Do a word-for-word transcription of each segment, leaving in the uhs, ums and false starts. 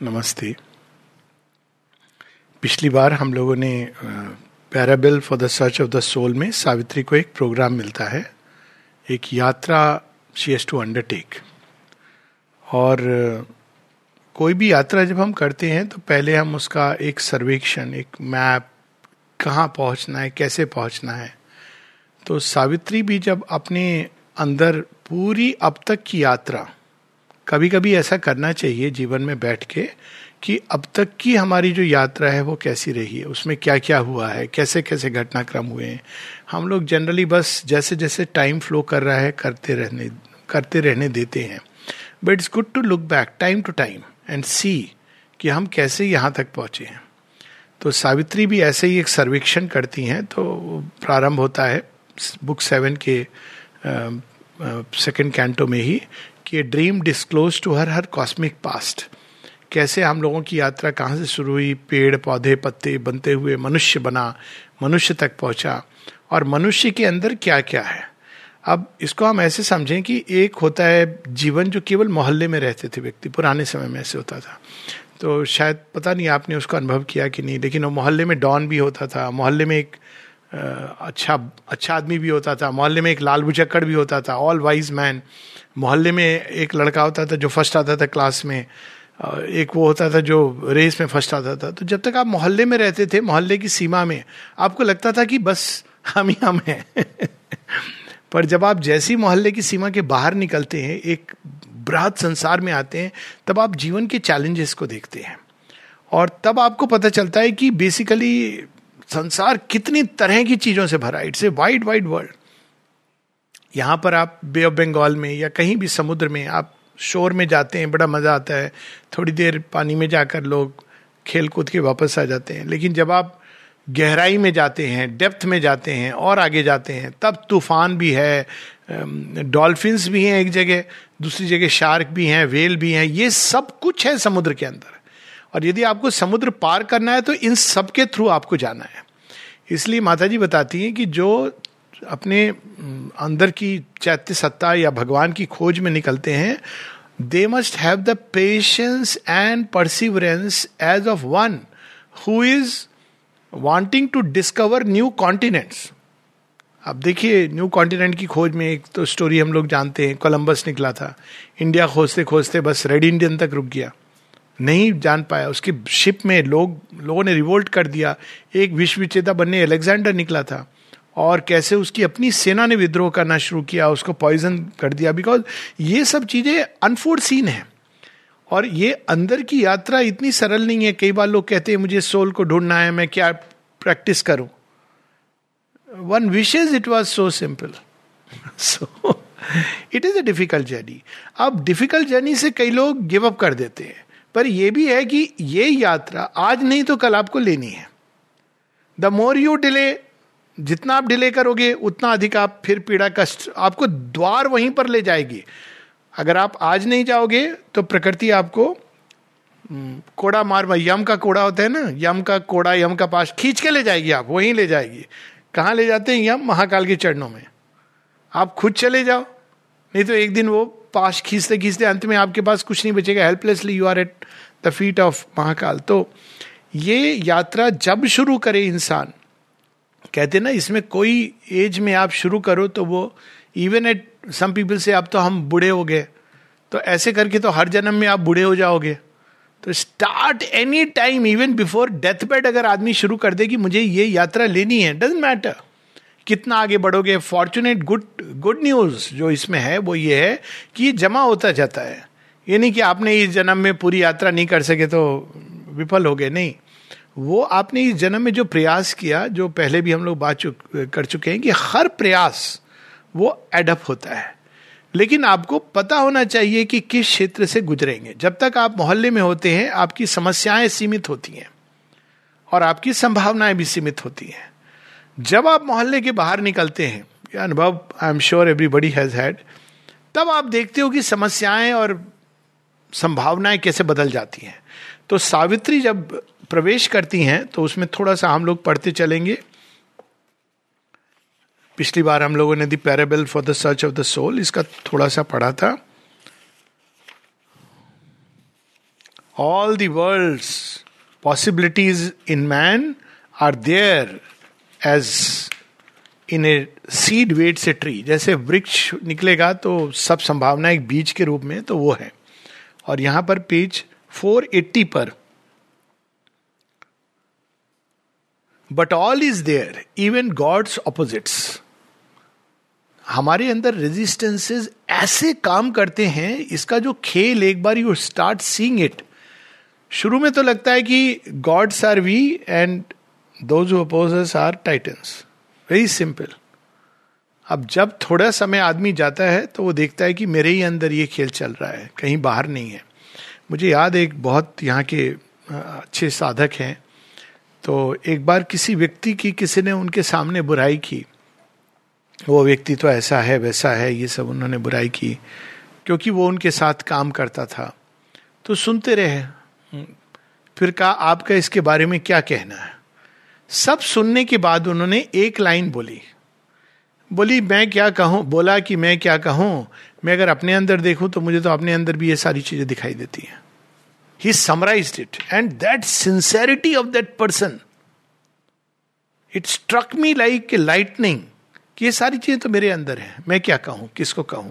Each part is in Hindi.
नमस्ते। पिछली बार हम लोगों ने parable for the search of the soul में सावित्री को एक प्रोग्राम मिलता है, एक यात्रा शी हैज टू अंडरटेक। और कोई भी यात्रा जब हम करते हैं तो पहले हम उसका एक सर्वेक्षण, एक मैप, कहाँ पहुँचना है, कैसे पहुँचना है। तो सावित्री भी जब अपने अंदर पूरी अब तक की यात्रा, कभी कभी ऐसा करना चाहिए जीवन में बैठ के कि अब तक की हमारी जो यात्रा है वो कैसी रही है, उसमें क्या क्या हुआ है, कैसे कैसे घटनाक्रम हुए हैं। हम लोग जनरली बस जैसे जैसे टाइम फ्लो कर रहा है करते रहने करते रहने देते हैं। But it's good to look back time to time and see कि हम कैसे यहाँ तक पहुँचे हैं। तो सावित्री भी ऐसे ही एक सर्वेक्षण करती हैं। तो प्रारंभ होता है बुक सेवन के सेकेंड कैंटो में ही कि dream disclose to her her cosmic past. कैसे हम लोगों की यात्रा कहाँ से शुरू हुई, पेड़ पौधे पत्ते बनते हुए मनुष्य बना, मनुष्य तक पहुँचा, और मनुष्य के अंदर क्या क्या है। अब इसको हम ऐसे समझें कि एक होता है जीवन जो केवल मोहल्ले में रहते थे व्यक्ति, पुराने समय में ऐसे होता था। तो शायद पता नहीं आपने उसको अनुभव किया कि नहीं, लेकिन वो मोहल्ले में डॉन भी होता था, मोहल्ले में एक अच्छा अच्छा आदमी भी होता था, मोहल्ले में एक लाल बुचक्कड़ भी होता था, ऑल वाइज मैन। मोहल्ले में एक लड़का होता था जो फर्स्ट आता था क्लास में, एक वो होता था जो रेस में फर्स्ट आता था। तो जब तक आप मोहल्ले में रहते थे, मोहल्ले की सीमा में, आपको लगता था कि बस हम ही हम हैं। पर जब आप जैसी मोहल्ले की सीमा के बाहर निकलते हैं, एक बृहद संसार में आते हैं, तब आप जीवन के चैलेंजेस को देखते हैं। और तब आपको पता चलता है कि बेसिकली संसार कितनी तरह की चीजों से भरा है। It's a wide wide world. यहाँ पर आप बे ऑफ बंगाल में या कहीं भी समुद्र में आप शोर में जाते हैं, बड़ा मजा आता है, थोड़ी देर पानी में जाकर लोग खेल कूद के वापस आ जाते हैं। लेकिन जब आप गहराई में जाते हैं, डेप्थ में जाते हैं और आगे जाते हैं, तब तूफान भी है, डॉल्फिन्स भी हैं एक जगह, दूसरी जगह शार्क भी हैं, वेल भी हैं। ये सब कुछ है समुद्र के अंदर। और यदि आपको समुद्र पार करना है तो इन सब के थ्रू आपको जाना है। इसलिए माता जी बताती हैं कि जो अपने अंदर की चैत्य सत्ता या भगवान की खोज में निकलते हैं, they must have the patience and perseverance as of one who is wanting to discover new continents. अब देखिए, न्यू कॉन्टिनेंट की खोज में एक तो स्टोरी हम लोग जानते हैं, कोलंबस निकला था, इंडिया खोजते खोजते बस रेड इंडियन तक रुक गया, नहीं जान पाया। उसकी शिप में लोग लोगों ने रिवोल्ट कर दिया। एक विश्व विजेता बनने अलेक्जेंडर निकला था, और कैसे उसकी अपनी सेना ने विद्रोह करना शुरू किया, उसको पॉइजन कर दिया। बिकॉज ये सब चीजें अनफोर्सीन है। और ये अंदर की यात्रा इतनी सरल नहीं है। कई बार लोग कहते हैं मुझे सोल को ढूंढना है, मैं क्या प्रैक्टिस करूं। One wishes it was so simple. So it is a difficult journey. अब डिफिकल्ट जर्नी से कई लोग गिव अप कर देते हैं, पर यह भी है कि ये यात्रा आज नहीं तो कल आपको लेनी है। द मोर यू डिले, जितना आप डिले करोगे उतना अधिक आप फिर पीड़ा कष्ट, आपको द्वार वहीं पर ले जाएगी। अगर आप आज नहीं जाओगे तो प्रकृति आपको कोड़ा मार, यम का कोड़ा होता है ना, यम का कोड़ा, यम का पाश खींच के ले जाएगी, आप वहीं ले जाएगी। कहाँ ले जाते हैं यम? महाकाल के चरणों में। आप खुद चले जाओ, नहीं तो एक दिन वो पाश खींचते खींचते अंत में आपके पास कुछ नहीं बचेगा। Helplessly you are at the feet of Mahakal. तो ये यात्रा जब शुरू करे इंसान, कहते ना इसमें कोई एज में आप शुरू करो तो वो इवन एट सम पीपल से अब तो हम बूढ़े हो गए, तो ऐसे करके तो हर जन्म में आप बूढ़े हो जाओगे। तो start any time, even before death bed अगर आदमी शुरू कर दे कि मुझे ये यात्रा लेनी है, डजंट मैटर कितना आगे बढ़ोगे। फॉर्चुनेट गुड गुड न्यूज जो इसमें है वो ये है कि ये जमा होता जाता है। ये नहीं कि आपने इस जन्म में पूरी यात्रा नहीं कर सके तो विफल हो गए, नहीं। वो आपने इस जन्म में जो प्रयास किया, जो पहले भी हम लोग बात चुक, कर चुके हैं कि हर प्रयास वो एडअप होता है। लेकिन आपको पता होना चाहिए कि किस क्षेत्र से गुजरेंगे। जब तक आप मोहल्ले में होते हैं आपकी समस्याएं सीमित होती हैं और आपकी संभावनाएं भी सीमित होती हैं। जब आप मोहल्ले के बाहर निकलते हैं, ये अनुभव I am sure everybody has had, तब आप देखते हो कि समस्याएं और संभावनाएं कैसे बदल जाती हैं। तो सावित्री जब प्रवेश करती हैं तो उसमें थोड़ा सा हम लोग पढ़ते चलेंगे। पिछली बार हम लोगों ने the parable for the search of the soul, इसका थोड़ा सा पढ़ा था। All the world's possibilities in man are there as in a seed waits a tree. जैसे वृक्ष निकलेगा तो सब संभावना एक बीज के रूप में, तो वो है. और यहां पर पेज फोर एट्टी पर, but all is there even gods opposites. हमारे अंदर रेजिस्टेंसेस ऐसे काम करते हैं, इसका जो खेल एक बार यू स्टार्ट सीइंग इट, शुरू में तो लगता है कि gods are we and those who oppose us are titans. Very simple. अब जब थोड़ा समय आदमी जाता है तो वो देखता है कि मेरे ही अंदर ये खेल चल रहा है, कहीं बाहर नहीं है. मुझे याद है एक बहुत यहाँ के अच्छे साधक हैं, तो एक बार किसी व्यक्ति की किसी ने उनके सामने बुराई की. वो व्यक्ति तो ऐसा है वैसा है, ये सब उन्होंने बुराई की, क्योंकि वो उनके साथ काम करता था. तो सुनते रहे. फिर कहा आपका इसके बारे में क्या कहना है. सब सुनने के बाद उन्होंने एक लाइन बोली बोली मैं क्या कहूँ बोला कि मैं क्या कहूँ, मैं अगर अपने अंदर देखूं तो मुझे तो अपने अंदर भी ये सारी चीजें दिखाई देती हैं. He summarised it and that sincerity of that person, it struck me like a lightning, कि ये सारी चीजें तो मेरे अंदर हैं, मैं क्या कहूँ, किसको कहूँ.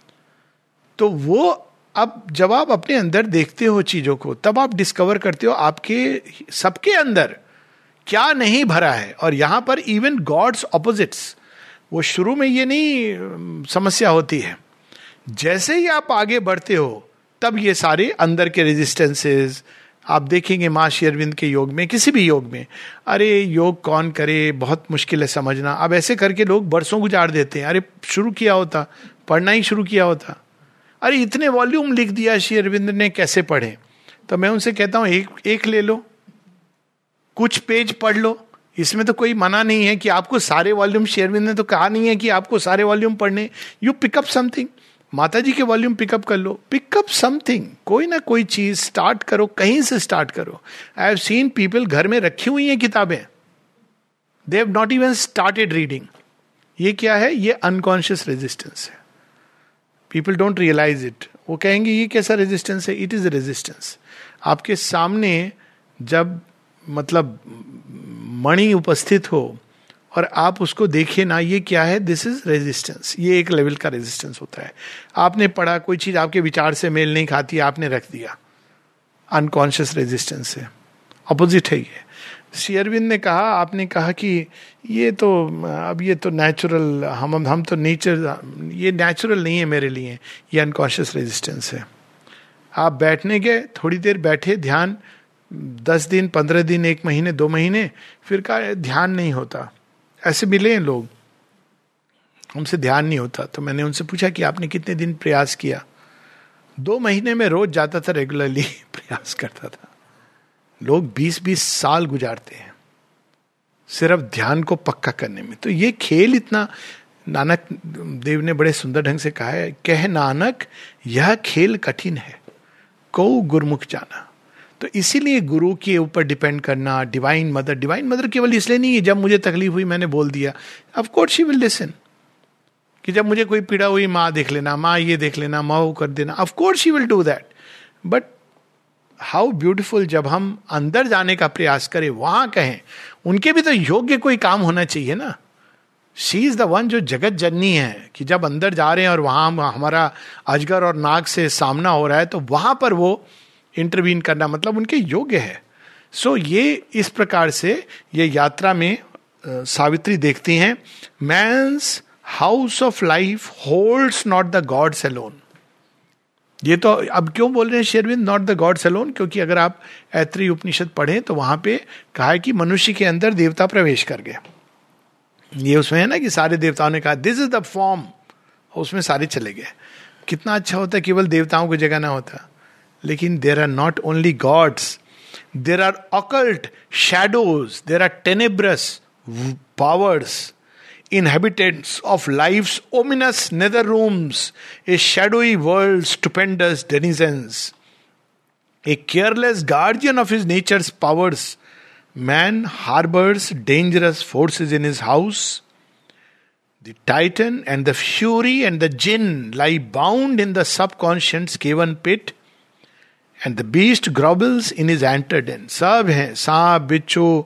तो वो अब जब आप अपने अंदर देखते हो चीजों को, तब आप डिस्कवर करते हो आपके सबके अंदर क्या नहीं भरा है. और यहां पर इवन गॉड्स ऑपोजिट्स, वो शुरू में ये नहीं समस्या होती है. जैसे ही आप आगे बढ़ते हो तब ये सारे अंदर के रेजिस्टेंसेस आप देखेंगे. मां श्री अरविंद के योग में, किसी भी योग में, अरे योग कौन करे, बहुत मुश्किल है समझना. अब ऐसे करके लोग बरसों गुजार देते हैं. अरे शुरू किया होता, पढ़ना ही शुरू किया होता. अरे इतने वॉल्यूम लिख दिया श्री अरविंद ने, कैसे पढ़े. तो मैं उनसे कहता हूं एक एक ले लो, कुछ पेज पढ़ लो. इसमें तो कोई मना नहीं है कि आपको सारे वॉल्यूम, श्री अरविंद ने तो कहा नहीं है कि आपको सारे वॉल्यूम पढ़ने. यू पिकअप समथिंग, माता जी के वॉल्यूम पिकअप कर लो, पिकअप समथिंग, कोई ना कोई चीज स्टार्ट करो, कहीं से स्टार्ट करो. आई हैव सीन पीपल घर में रखी हुई हैं किताबें, they have not even started reading. ये क्या है, ये अनकॉन्शियस रेजिस्टेंस है. People don't realise it. वो कहेंगे ये कैसा रेजिस्टेंस है, इट इज रेजिस्टेंस. आपके सामने जब मतलब मणि उपस्थित हो और आप उसको देखें ना, ये क्या है, दिस इज रेजिस्टेंस. ये एक लेवल का रेजिस्टेंस होता है. आपने पढ़ा, कोई चीज आपके विचार से मेल नहीं खाती, आपने रख दिया, अनकॉन्शियस रेजिस्टेंस है, अपोजिट है ये. श्री अरविंद ने कहा, आपने कहा कि ये तो अब ये तो नेचुरल, हम हम तो नेचर, ये नेचुरल नहीं है मेरे लिए, ये अनकॉन्शियस रेजिस्टेंस है. आप बैठने गए, थोड़ी देर बैठे, ध्यान दस दिन, पंद्रह दिन, एक महीने, दो महीने, फिर का ध्यान नहीं होता. ऐसे मिले हैं लोग, हमसे ध्यान नहीं होता. तो मैंने उनसे पूछा कि आपने कितने दिन प्रयास किया. दो महीने में रोज जाता था, रेगुलरली प्रयास करता था. लोग बीस बीस साल गुजारते हैं सिर्फ ध्यान को पक्का करने में. तो ये खेल इतना, नानक देव ने बड़े सुंदर ढंग से कहा है, कह नानक यह खेल कठिन है, को गुरमुख जाना. तो इसीलिए गुरु के ऊपर डिपेंड करना, डिवाइन मदर. डिवाइन मदर केवल इसलिए नहीं है जब मुझे तकलीफ हुई मैंने बोल दिया, of course she will listen. कि जब मुझे कोई पीड़ा हुई, माँ देख लेना, माँ ये देख लेना, माँ वो कर देना, of course she will do that. But how beautiful जब हम अंदर जाने का प्रयास करें, वहां कहें. उनके भी तो योग्य कोई काम होना चाहिए ना. शी इज द वन जो जगत जननी है, कि जब अंदर जा रहे हैं और वहां हमारा अजगर और नाग से सामना हो रहा है, तो वहां पर वो इंटरवीन करना मतलब उनके योग्य है. सो so, ये इस प्रकार से ये यात्रा में uh, सावित्री देखती हैं, man's house of life holds not the gods alone. ये तो अब क्यों बोल रहे हैं शेरविंद, नॉट द गॉड्स अलोन, क्योंकि अगर आप ऐत्री उपनिषद पढ़ें तो वहां पे कहा है कि मनुष्य के अंदर देवता प्रवेश कर गए. ये उसमें है ना कि सारे देवताओं ने कहा दिस इज द फॉर्म, उसमें सारे चले गए. कितना अच्छा होता, केवल देवताओं को जगह ना होता. लेकिन there are not only gods, there are occult shadows, there are tenebrous powers, inhabitants of life's ominous nether rooms, a shadowy world's stupendous denizens, a careless guardian of his nature's powers. Man harbors dangerous forces in his house. The titan and the fury and the jinn lie bound in the subconscious cavern pit, and the beast grovels in his antre den. सब हैं, सांप, बिच्छू,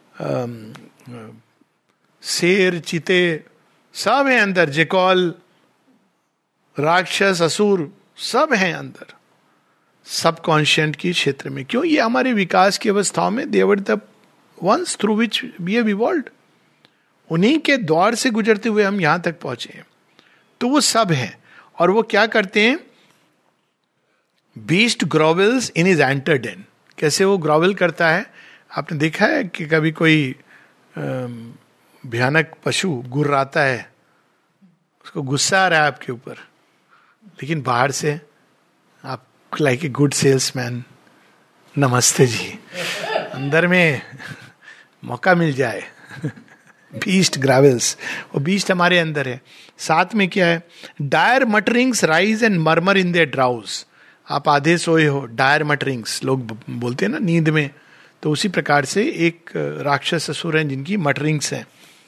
शेर, चीते, सब हैं अंदर. जेकॉल, राक्षस, असुर, सब हैं अंदर सबकॉन्शियंट की क्षेत्र में. क्यों? ये हमारे विकास की अवस्थाओं में they were the ones through which we have evolved. उन्हीं के द्वार से गुजरते हुए हम यहां तक पहुंचे हैं. तो वो सब हैं. और वो क्या करते हैं? Beast grovels in his antre den. कैसे वो ग्रोवल करता है? आपने देखा है कि कभी कोई भयानक पशु गुर्राता है, उसको गुस्सा आ रहा है आपके ऊपर, लेकिन बाहर से आप लाइक ए गुड सेल्समैन, नमस्ते जी, अंदर में मौका मिल जाए. बीस्ट ग्रावल्स, वो बीस्ट हमारे अंदर है. साथ में क्या है? Dire mutterings rise and murmur in their drowse. आप आधे सोए हो, डायर मटरिंग्स लोग बोलते हैं ना नींद में, तो उसी प्रकार से एक राक्षस असुर हैं जिनकी मटरिंग्स हैं.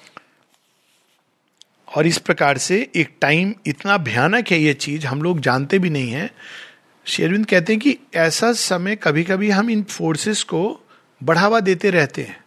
और इस प्रकार से एक टाइम इतना भयानक है ये चीज, हम लोग जानते भी नहीं है. श्री अरविंद कहते हैं कि ऐसा समय कभी कभी हम इन फोर्सेस को बढ़ावा देते रहते हैं,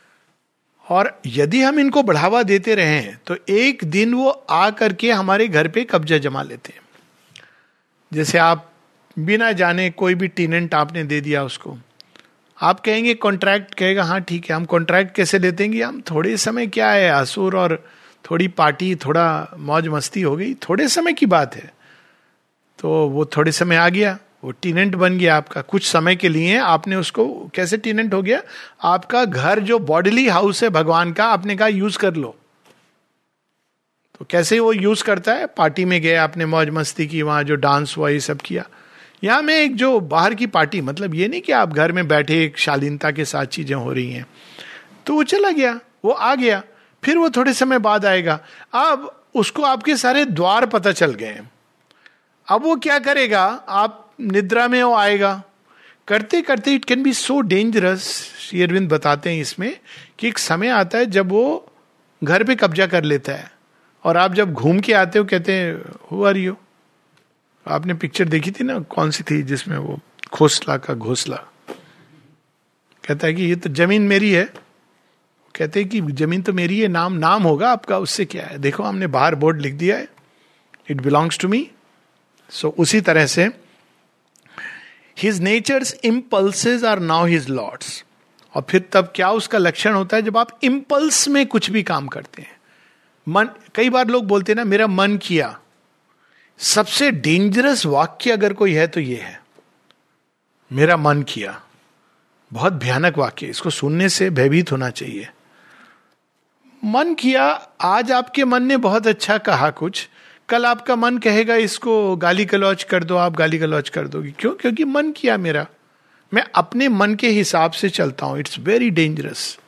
और यदि हम इनको बढ़ावा देते रहे तो एक दिन वो आ करके हमारे घर पे कब्जा जमा लेते हैं. जैसे आप बिना जाने कोई भी टेनेंट आपने दे दिया उसको, आप कहेंगे कॉन्ट्रैक्ट, कहेगा हाँ ठीक है. हम कॉन्ट्रैक्ट कैसे लेते हैं? हम थोड़े समय, क्या है, असुर और थोड़ी पार्टी, थोड़ा मौज मस्ती हो गई, थोड़े समय की बात है. तो वो थोड़े समय आ गया, वो टेनेंट बन गया आपका. कुछ समय के लिए आपने उसको, कैसे टेनेंट हो गया? आपका घर जो बॉडीली हाउस है भगवान का, आपने कहा यूज कर लो. तो कैसे वो यूज करता है? पार्टी में गए, आपने मौज मस्ती की, वहां जो डांस हुआ ये सब किया. यहां में एक जो बाहर की पार्टी, मतलब ये नहीं कि आप घर में बैठे एक शालीनता के साथ चीजें हो रही हैं. तो वो चला गया, वो आ गया, फिर वो थोड़े समय बाद आएगा. अब उसको आपके सारे द्वार पता चल गए. अब वो क्या करेगा? आप निद्रा में वो आएगा, करते करते it can be so dangerous. Shri Aurobindo बताते हैं इसमें कि एक समय आता है जब वो घर पे कब्जा कर लेता है, और आप जब घूम के आते हो कहते हैं हु आर यू. आपने पिक्चर देखी थी ना, कौन सी थी, जिसमें वो घोंसला का घोंसला कहता है कि ये तो जमीन मेरी है. कहते हैं कि जमीन तो मेरी है, नाम नाम होगा आपका, उससे क्या है, देखो हमने बाहर बोर्ड लिख दिया है, it belongs to me. So उसी तरह से his nature's impulses are now his lords. और फिर तब क्या उसका लक्षण होता है? जब आप इम्पल्स में कुछ भी काम करते हैं, मन, कई बार लोग बोलते हैं ना मेरा मन किया. सबसे डेंजरस वाक्य अगर कोई है तो ये है, मेरा मन किया. बहुत भयानक वाक्य, इसको सुनने से भयभीत होना चाहिए. मन किया, आज आपके मन ने बहुत अच्छा कहा कुछ, कल आपका मन कहेगा इसको गाली गलौज कर दो, आप गाली गलौज कर दोगी. क्यों? क्योंकि मन किया मेरा, मैं अपने मन के हिसाब से चलता हूं. It's very dangerous.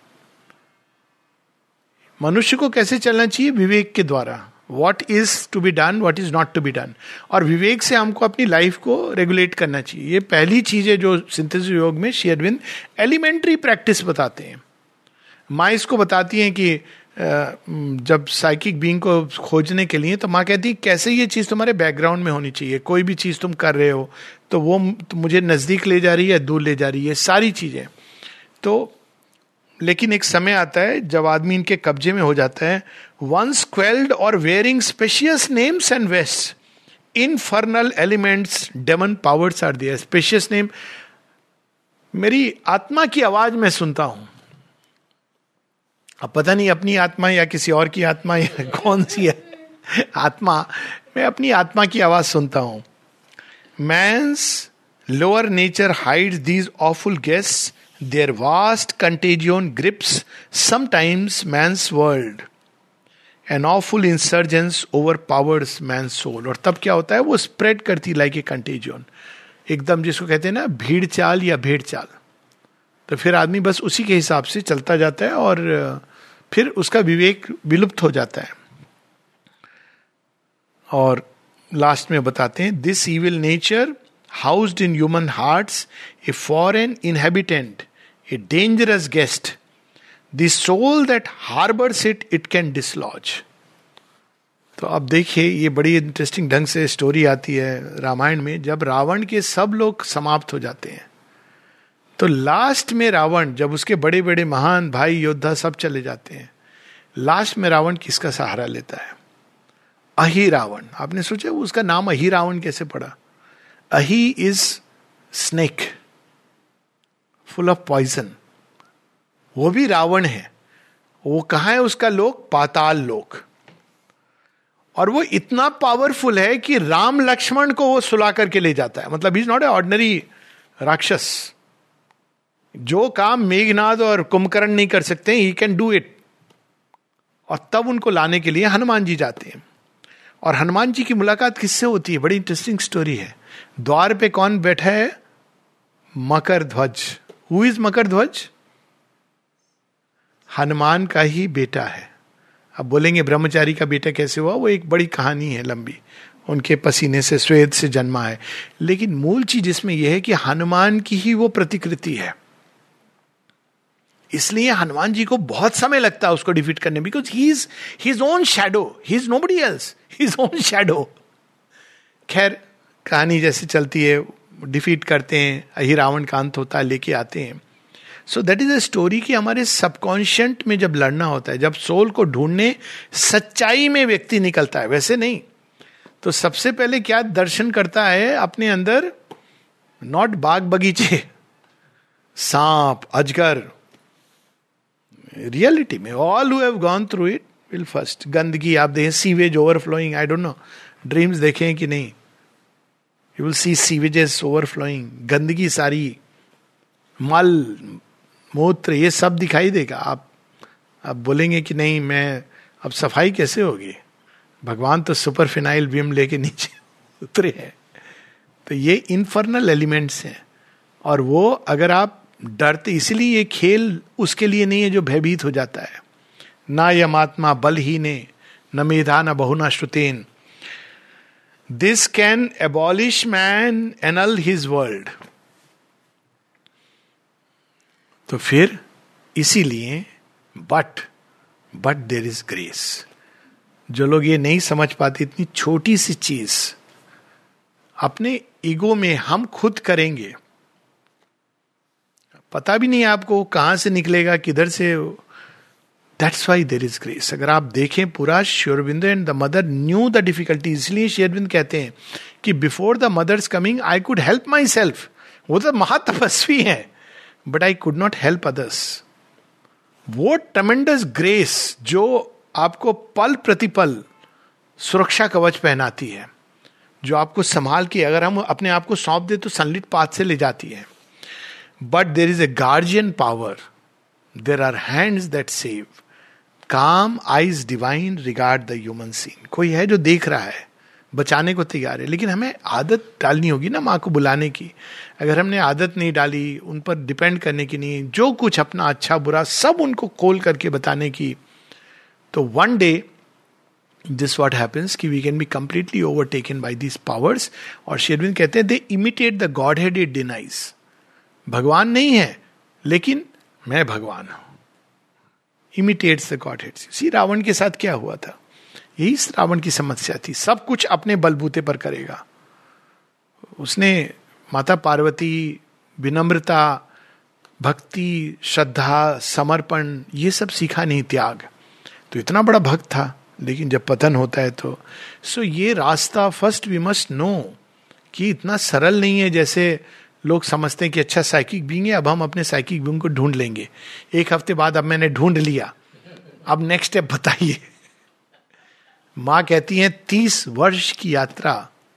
मनुष्य को कैसे चलना चाहिए? विवेक के द्वारा. What is to be done, what is not to be done. और विवेक से हमको अपनी लाइफ को रेगुलेट करना चाहिए. ये पहली चीज है जो सिंथेसिस योग में श्री अरविंद एलिमेंट्री प्रैक्टिस बताते हैं. माँ इसको बताती हैं कि जब साइकिक बीइंग को खोजने के लिए, तो माँ कहती है कैसे ये चीज़ तुम्हारे बैकग्राउंड में होनी चाहिए. कोई भी चीज़ तुम कर रहे हो तो वो मुझे नज़दीक ले जा रही है, दूर ले जा रही है, सारी चीज़ें. तो लेकिन एक समय आता है जब आदमी इनके कब्जे में हो जाता है. वंस क्वेल्ड और wearing specious names and vast, infernal elements, demon powers are there. Specious name, मेरी आत्मा की आवाज मैं सुनता हूं. अब पता नहीं अपनी आत्मा या किसी और की आत्मा या कौन सी है आत्मा, मैं अपनी आत्मा की आवाज सुनता हूं. Man's lower nature hides these awful guests, their vast contagion grips sometimes man's world, an awful insurgence overpowers man's soul. और तब क्या होता है? वो स्प्रेड करती लाइक ए कंटेजियन, एकदम जिसको कहते हैं ना भीड़ चाल या भेड़ चाल. तो फिर आदमी बस उसी के हिसाब से चलता जाता है और फिर उसका विवेक विलुप्त हो जाता है. और लास्ट में बताते हैं, this evil nature housed in human hearts, a foreign inhabitant, a dangerous guest, the soul that harbours it it can dislodge. तो अब देखिए, ये बड़ी इंटरेस्टिंग ढंग से स्टोरी आती है रामायण में। जब रावण के सब लोग समाप्त हो जाते हैं, तो लास्ट में रावण, जब उसके बड़े बड़े महान भाई योद्धा सब चले जाते हैं, लास्ट में रावण किसका सहारा लेता है? अहि रावण। आपने सोचा उसका नाम अहि रावण कैसे पड़ा? अहि is snake, full of poison. वो भी रावण है। वो कहाँ है उसका लोक? पाताल लोक। और वो इतना पावरफुल है कि राम लक्ष्मण को वो सुला करके ले जाता है। मतलब he is not a ordinary rakshasa. जो काम मेघनाद और कुंभकर्ण नहीं कर सकते, ही कैन डू इट। और तब उनको लाने के लिए हनुमान जी जाते हैं। और हनुमान जी की मुलाकात किससे होती है? बड़ी इंटरेस्टिंग स्टोरी है। द्वार पे कौन बैठा है? मकर ध्वज। हु इज मकर ध्वज? हनुमान का ही बेटा है। अब बोलेंगे ब्रह्मचारी का बेटा कैसे हुआ? वो एक बड़ी कहानी है लंबी, उनके पसीने से श्वेत से जन्मा है। लेकिन मूल चीज इसमें यह है कि हनुमान की ही वो प्रतिकृति है। इसलिए हनुमान जी को बहुत समय लगता है उसको डिफीट करने, because he is his own shadow, he is nobody else, his own shadow. खैर, कहानी जैसे चलती है, डिफीट करते हैं, अहि रावण का अंत होता है, लेके आते हैं। So that is a story कि हमारे सबकॉन्शियंट में जब लड़ना होता है, जब सोल को ढूंढने सच्चाई में व्यक्ति निकलता है, वैसे नहीं, तो सबसे पहले क्या दर्शन करता है अपने अंदर? नॉट बाग बगीचे, सांप, अजगर। रियलिटी में all who have gone through it will first. गंदगी आप देखें, sewage overflowing, I don't know, dreams देखें कि नहीं, you will see sewages overflowing, गंदगी सारी, मल मूत्र, ये सब दिखाई देगा। आप आप बोलेंगे कि नहीं, मैं अब सफाई कैसे होगी? भगवान तो सुपर फिनाइल विम लेके नीचे उतरे हैं। तो ये इनफर्नल एलिमेंट्स हैं। और वो अगर आप डरते, इसीलिए ये खेल उसके लिए नहीं है जो भयभीत हो जाता है। ना यमात्मा बलहीने, न मेधा न बहुना श्रुतेन, this can abolish man, annul his world. तो फिर इसीलिए but but there is grace. जो लोग ये नहीं समझ पाते, इतनी छोटी सी चीज अपने ईगो में हम खुद करेंगे, पता भी नहीं आपको कहां से निकलेगा, किधर से। That's why there is grace. अगर आप देखें पूरा, Shri Aurobindo and the mother knew the difficulty. इसलिए श्री अरविंद कहते हैं कि before the mother's coming I could help myself. वो तो महातपस्वी है, but I could not help others. वो ट्रेमेंडस ग्रेस जो आपको पल प्रतिपल सुरक्षा कवच पहनाती है, जो आपको संभाल के, अगर हम अपने आप को सौंप दे तो सनलिट पाथ से ले जाती है। But there is a guardian power, there are hands that save, calm eyes divine regard the human scene. कोई है जो देख रहा है, बचाने को तैयार है। लेकिन हमें आदत डालनी होगी ना माँ को बुलाने की। अगर हमने आदत नहीं डाली, उन पर डिपेंड करने की नहीं, जो कुछ अपना अच्छा बुरा सब उनको खोल करके बताने की, तो one day this what happens कि we can be completely overtaken by these powers. और श्री अरविंद कहते हैं they imitate the godhead, it denies. भगवान नहीं है, लेकिन मैं भगवान हूं। Imitates the godhead. See Ravan के साथ क्या हुआ था? यही रावण की समस्या थी, सब कुछ अपने बलबूते पर करेगा। उसने माता पार्वती, विनम्रता, भक्ति, श्रद्धा, समर्पण, ये सब सीखा नहीं, त्याग। तो इतना बड़ा भक्त था, लेकिन जब पतन होता है तो सो ये रास्ता फर्स्ट वी मस्ट नो कि इतना सरल नहीं है जैसे लोग समझते हैं कि अच्छा साइकिक बीइंग है, अब हम अपने साइकिक बीइंग को ढूंढ लेंगे। एक हफ्ते बाद अब मैंने ढूंढ लिया, अब नेक्स्ट स्टेप बताइए। मां कहती हैं तीस वर्ष की यात्रा,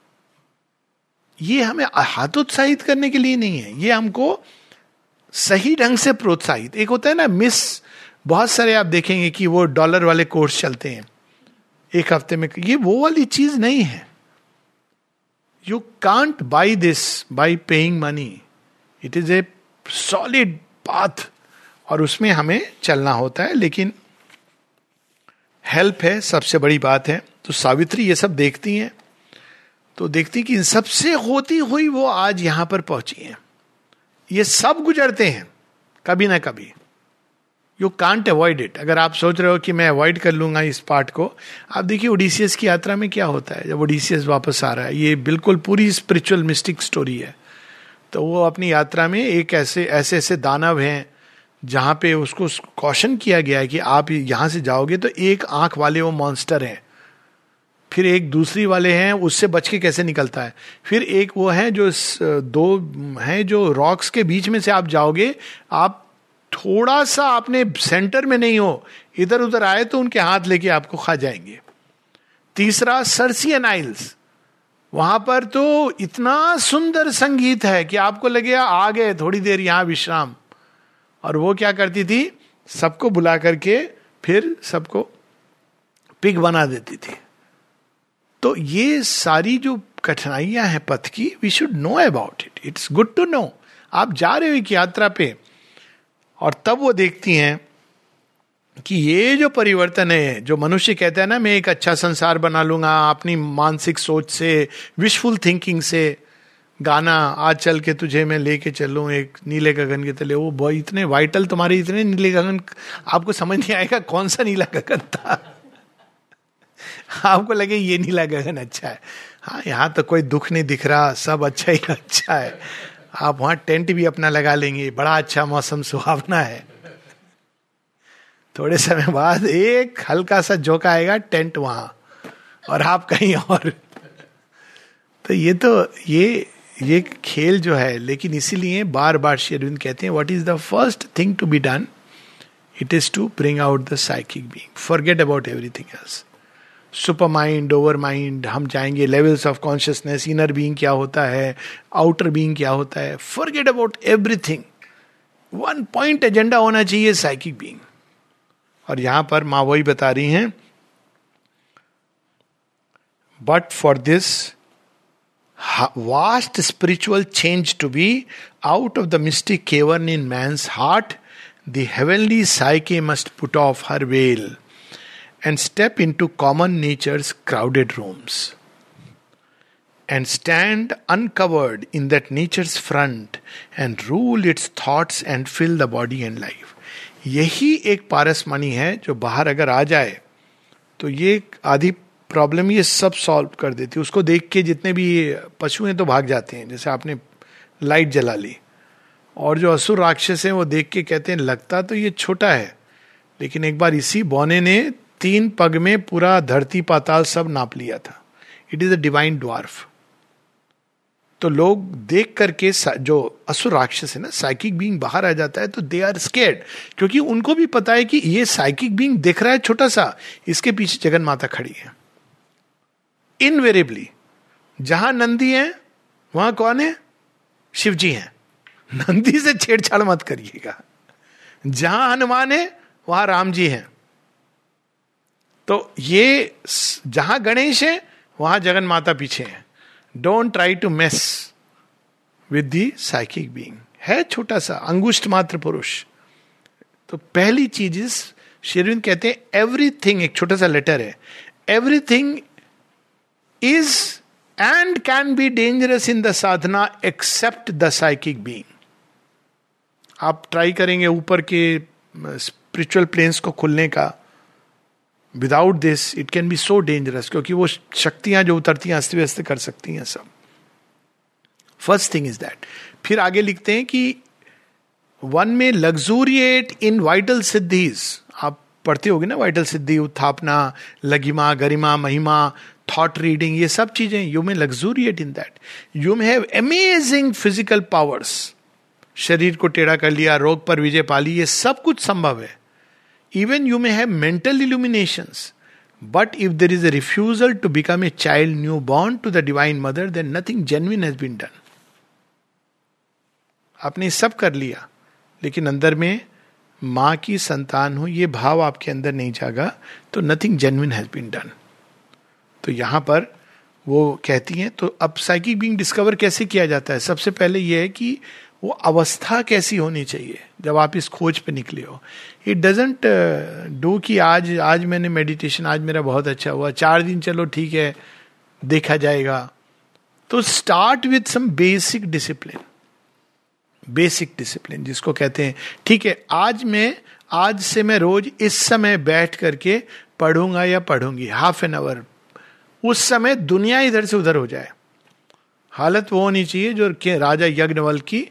ये हमें हतोत्साहित करने के लिए नहीं है, ये हमको सही ढंग से प्रोत्साहित। एक होता है ना मिस, बहुत सारे आप देखेंगे कि वो डॉलर वाले कोर्स चलते हैं एक हफ्ते में, ये वो वाली चीज नहीं है। You can't buy this by paying money, it is a solid path और उसमें हमें चलना होता है। लेकिन हेल्प है, सबसे बड़ी बात है। तो सावित्री ये सब देखती हैं, तो देखती कि इन सबसे होती हुई वो आज यहां पर पहुंची हैं। ये सब गुजरते हैं कभी ना कभी, यू कांट अवॉइड इट. अगर आप सोच रहे हो कि मैं अवॉइड कर लूंगा इस पार्ट को, आप देखिए ओडिसियस की यात्रा में क्या होता है. जब ओडिसियस वापस आ रहा है, ये बिल्कुल पूरी स्पिरिचुअल मिस्टिक स्टोरी है. तो वो अपनी यात्रा में एक ऐसे ऐसे ऐसे दानव हैं जहां पे उसको कॉशन किया गया है कि आप यहां से जाओगे तो एक आंख वाले वो मॉन्स्टर हैं, फिर एक दूसरी वाले हैं, उससे बच के कैसे निकलता है, फिर एक वो है जो दो हैं जो रॉक्स के बीच में से आप जाओगे, आप थोड़ा सा आपने सेंटर में नहीं हो, इधर उधर आए तो उनके हाथ लेके आपको खा जाएंगे. तीसरा सर्सियन आइल्स, वहां पर तो इतना सुंदर संगीत है कि आपको लगे आ गए थोड़ी देर यहां विश्राम. और वो क्या करती थी, सबको बुला करके फिर सबको पिग बना देती थी. तो ये सारी जो कठिनाइयां हैं पथ की, we should know about it. It's good to know. आप जा रहे हो एक यात्रा पे, और तब वो देखती हैं कि ये जो परिवर्तन है, जो मनुष्य कहता है ना मैं एक अच्छा संसार बना लूंगा अपनी मानसिक सोच से, विशफुल थिंकिंग से, गाना आज चल के तुझे मैं लेके चलूं एक नीले गगन के तले, वो बहुत इतने वाइटल तुम्हारे इतने नीले गगन, आपको समझ नहीं आएगा कौन सा नीला गगन था. आपको लगे ये नीला गगन अच्छा है. हाँ, यहां तो कोई दुख नहीं दिख रहा, सब अच्छा ही अच्छा है. आप वहां टेंट भी अपना लगा लेंगे, बड़ा अच्छा मौसम सुहावना है. थोड़े समय बाद एक हल्का सा झोंका आएगा, टेंट वहां और आप कहीं और. तो ये तो ये ये खेल जो है, लेकिन इसीलिए बार बार श्री अरविंद कहते हैं what is the first thing to be done, it is to bring out the psychic being, forget about everything else. Supermind, overmind, हम जाएंगे levels of consciousness, inner being क्या होता है, आउटर बीइंग क्या होता है, forget about everything. One point agenda होना चाहिए, साइकिक बीइंग. और यहां पर मां वही बता रही हैं, but for this vast spiritual change to be out of the mystic cavern in man's heart, the heavenly psyche must put off her veil and step into common nature's crowded rooms and stand uncovered in that nature's front and rule its thoughts and fill the body and life. यही एक पारसमणि है जो बाहर अगर आ जाए तो ये आधी प्रॉब्लम ये सब सॉल्व कर देती है. उसको देख के जितने भी पशु हैं तो भाग जाते हैं, जैसे आपने लाइट जला ली. और जो असुर राक्षस हैं वो देख के कहते हैं लगता तो ये छोटा है, लेकिन एक बार इसी बौने ने तीन पग में पूरा धरती पाताल सब नाप लिया था. It is a divine dwarf. तो लोग देख करके, जो असुर राक्षस है ना, साइकिक बीइंग बाहर आ जाता है तो दे आर स्केर्ड, क्योंकि उनको भी पता है कि ये साइकिक बीइंग दिख रहा है छोटा सा, इसके पीछे जगन माता खड़ी है. इनवेरिएबली जहां नंदी है वहां कौन है, शिव जी हैं. नंदी से छेड़छाड़ मत करिएगा. जहां हनुमान है वहां राम जी हैं. तो ये जहां गणेश है वहां जगन माता पीछे है. Don't try to mess with the psychic being. है छोटा सा अंगुष्ठ मात्र पुरुष. तो पहली चीज इस श्री अरविंद कहते हैं एवरीथिंग, एक छोटा सा लेटर है, everything is and can be dangerous in the sadhana except the psychic being. आप ट्राई करेंगे ऊपर के स्पिरिचुअल प्लेन्स को खुलने का, without this it can be so dangerous, क्योंकि वो शक्तियां जो उतरती हैं अस्त व्यस्त कर सकती हैं सब. First thing is that. फिर आगे लिखते हैं कि वन में लग्जूरिएट इन वाइटल सिद्धीज. आप पढ़ते होगे ना वाइटल सिद्धि, उत्थापना, लघिमा, गरिमा, महिमा, थॉट रीडिंग, ये सब चीजें. You may luxuriate in that. You may have amazing physical powers. शरीर को टेढ़ा कर लिया, रोग पर विजय पा ली, ये सब कुछ संभव है. Even you may have mental illuminations, but if there is a refusal to become a child newborn to the divine mother, then nothing genuine has been done. आपने सब कर लिया, लेकिन अंदर में मां की संतान हो ये भाव आपके अंदर नहीं जागा, तो nothing genuine has been done. तो यहां पर वो कहती हैं, तो अब साइकिक बीइंग डिस्कवर कैसे किया जाता है. सबसे पहले यह है कि वो अवस्था कैसी होनी चाहिए जब आप इस खोज पे निकले हो. इट डजंट डू कि आज आज मैंने मेडिटेशन, आज मेरा बहुत अच्छा हुआ, चार दिन चलो ठीक है देखा जाएगा. तो start with some basic discipline. Basic discipline जिसको कहते हैं, ठीक है आज मैं आज से मैं रोज इस समय बैठ करके पढ़ूंगा या पढ़ूंगी हाफ एन आवर, उस समय दुनिया इधर से उधर हो जाए। हालत वो होनी चाहिए जो कि राजा यज्ञवल की,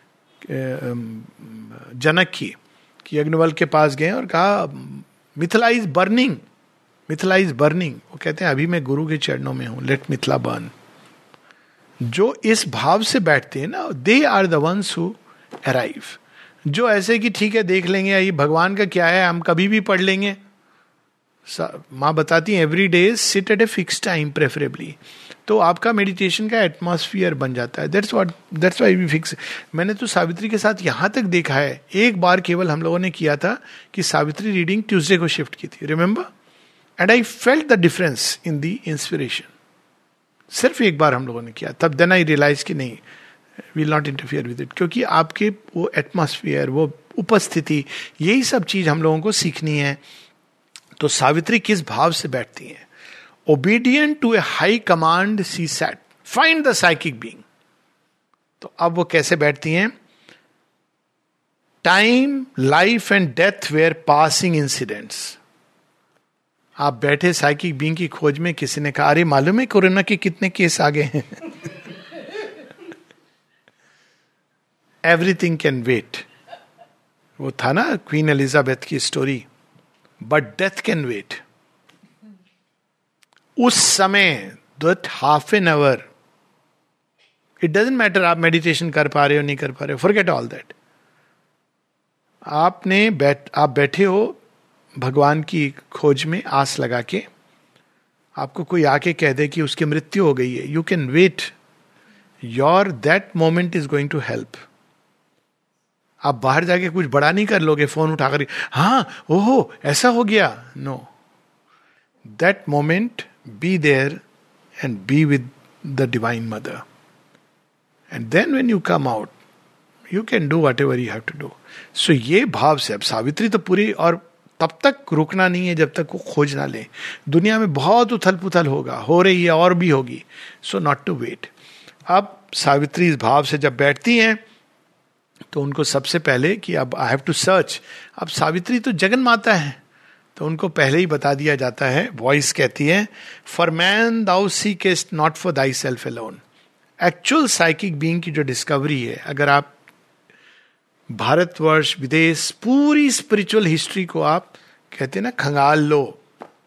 जनक की, कि यज्ञवल के पास गए और कहा Mithila is burning, Mithila is burning. वो कहते हैं अभी मैं गुरु के चरणों में हूं, लेट मिथिला बर्न। जो इस भाव से बैठते हैं ना, they are the ones who arrive. जो ऐसे कि ठीक है देख लेंगे, ये भगवान का क्या है, हम कभी भी पढ़ लेंगे। माँ बताती है every day sit at a fix time preferably, तो आपका मेडिटेशन का एटमॉस्फियर बन जाता है। That's what that's why we fix. मैंने तो सावित्री के साथ यहाँ तक देखा है, एक बार केवल हम लोगों ने किया था कि सावित्री रीडिंग ट्यूसडे को शिफ्ट की थी, remember, and I felt the difference in the inspiration. सिर्फ एक बार हम लोगों ने किया, तब देन आई रियलाइज कि नहीं, will not interfere with it, क्योंकि आपके वो एटमॉस्फियर, वो उपस्थिति, यही सब चीज हम लोगों को सीखनी है। तो सावित्री किस भाव से बैठती हैं? Obedient to a high command she sat, find the psychic being. तो अब वो कैसे बैठती हैं? Time, life and death were passing incidents. आप बैठे साइकिक बीइंग की खोज में, किसी ने कहा अरे मालूम है कोरोना के कितने केस आ गए हैं? Everything can wait. वो था ना क्वीन एलिजाबेथ की story, but death can wait. उस समय that half an hour, it doesn't matter आप मेडिटेशन कर पा रहे हो नहीं कर पा रहे हो, फॉरगेट ऑल दैट। आपने बैठ आप बैठे हो भगवान की खोज में आस लगा के, आपको कोई आके कह दे कि उसकी मृत्यु हो गई है, you can wait, your that moment is going to help. आप बाहर जाके कुछ बड़ा नहीं कर लोगे फोन उठाकर, हाँ ओहो ऐसा हो गया, no, that moment be there and be with the divine mother, and then when you come out you can do whatever you have to do. So ये भाव से अब सावित्री तो पूरी, और तब तक रुकना नहीं है जब तक वो खोज ना ले। दुनिया में बहुत उथल पुथल होगा, हो रही है और भी होगी, सो नॉट टू वेट। अब सावित्री इस भाव से जब बैठती हैं तो उनको सबसे पहले कि अब आई हैव टू सर्च। अब सावित्री तो जगन माता है, तो उनको पहले ही बता दिया जाता है, वॉइस कहती है for man thou seekest not for thyself alone. Actual psychic being की जो डिस्कवरी है, अगर आप भारतवर्ष, विदेश, पूरी स्पिरिचुअल हिस्ट्री को आप कहते हैं ना खंगाल लो,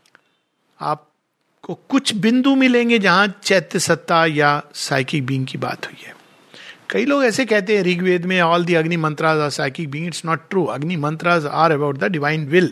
आपको कुछ बिंदु मिलेंगे जहां चैत्य सत्ता या साइकिक बीइंग की बात हुई है। कई लोग ऐसे कहते हैं ऋग्वेद में all the Agni mantras are psychic being, it's not true. Agni mantras are about the divine will,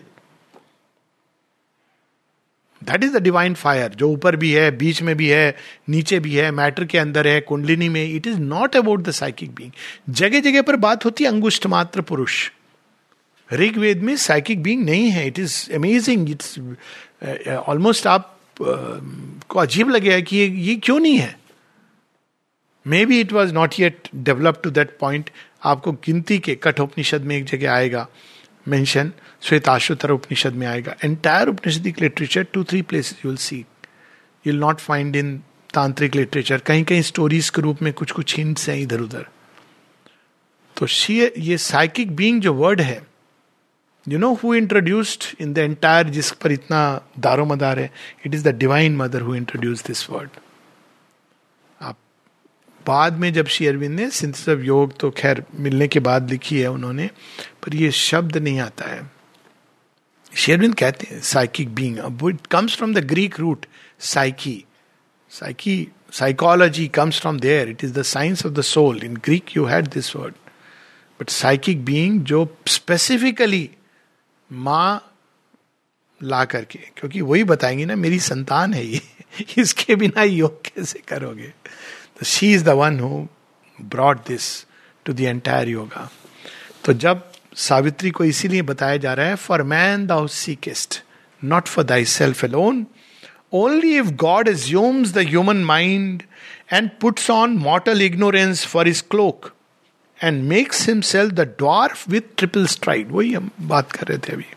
that is the divine fire, जो ऊपर भी है, बीच में भी है, नीचे भी है, मैटर के अंदर है, कुंडलिनी में। It is not about the psychic being. जगह जगह पर बात होती है अंगुष्ठ मात्र पुरुष, ऋग्वेद में साइकिक बीइंग नहीं है। It is amazing, it's almost आप uh, को अजीब लगेगा कि ये, ये क्यों नहीं है। Maybe it was not yet develop to that point. आपको गिनती के कठोपनिषद में एक जगह आएगा मेंशन, श्वेताश्वतर उपनिषद में आएगा। Entire Upanishadic literature two three places you will see, you will not find in tantric literature. कहीं कहीं स्टोरीज के रूप में कुछ कुछ हिंट्स हैं इधर उधर। तो ये साइकिक बीइंग जो वर्ड है, you know who introduced in the entire, जिस पर इतना दारो मदार है, it is the divine mother who introduced this word. आप बाद में जब श्री अरविंद ने सिंथेसिस ऑफ योग, तो खैर मिलने के बाद लिखी है उन्होंने, पर ये शब्द नहीं आता है। श्री अरविंद कहते हैं साइकिक बीइंग, अब it comes from the Greek root psyche. Psyche, psychology comes from there, it is the science of the soul. In Greek you had this word, but psychic being जो स्पेसिफिकली माँ ला करके, क्योंकि वही बताएंगी ना मेरी संतान है ये, इसके बिना योग कैसे करोगे। तो she is the one who brought this to the entire yoga. तो जब सावित्री को इसीलिए बताया जा रहा है, for man thou seekest not for thyself alone, only if God assumes the human mind and puts on mortal ignorance for his cloak and makes himself the dwarf with triple stride. वही हम बात कर रहे थे अभी।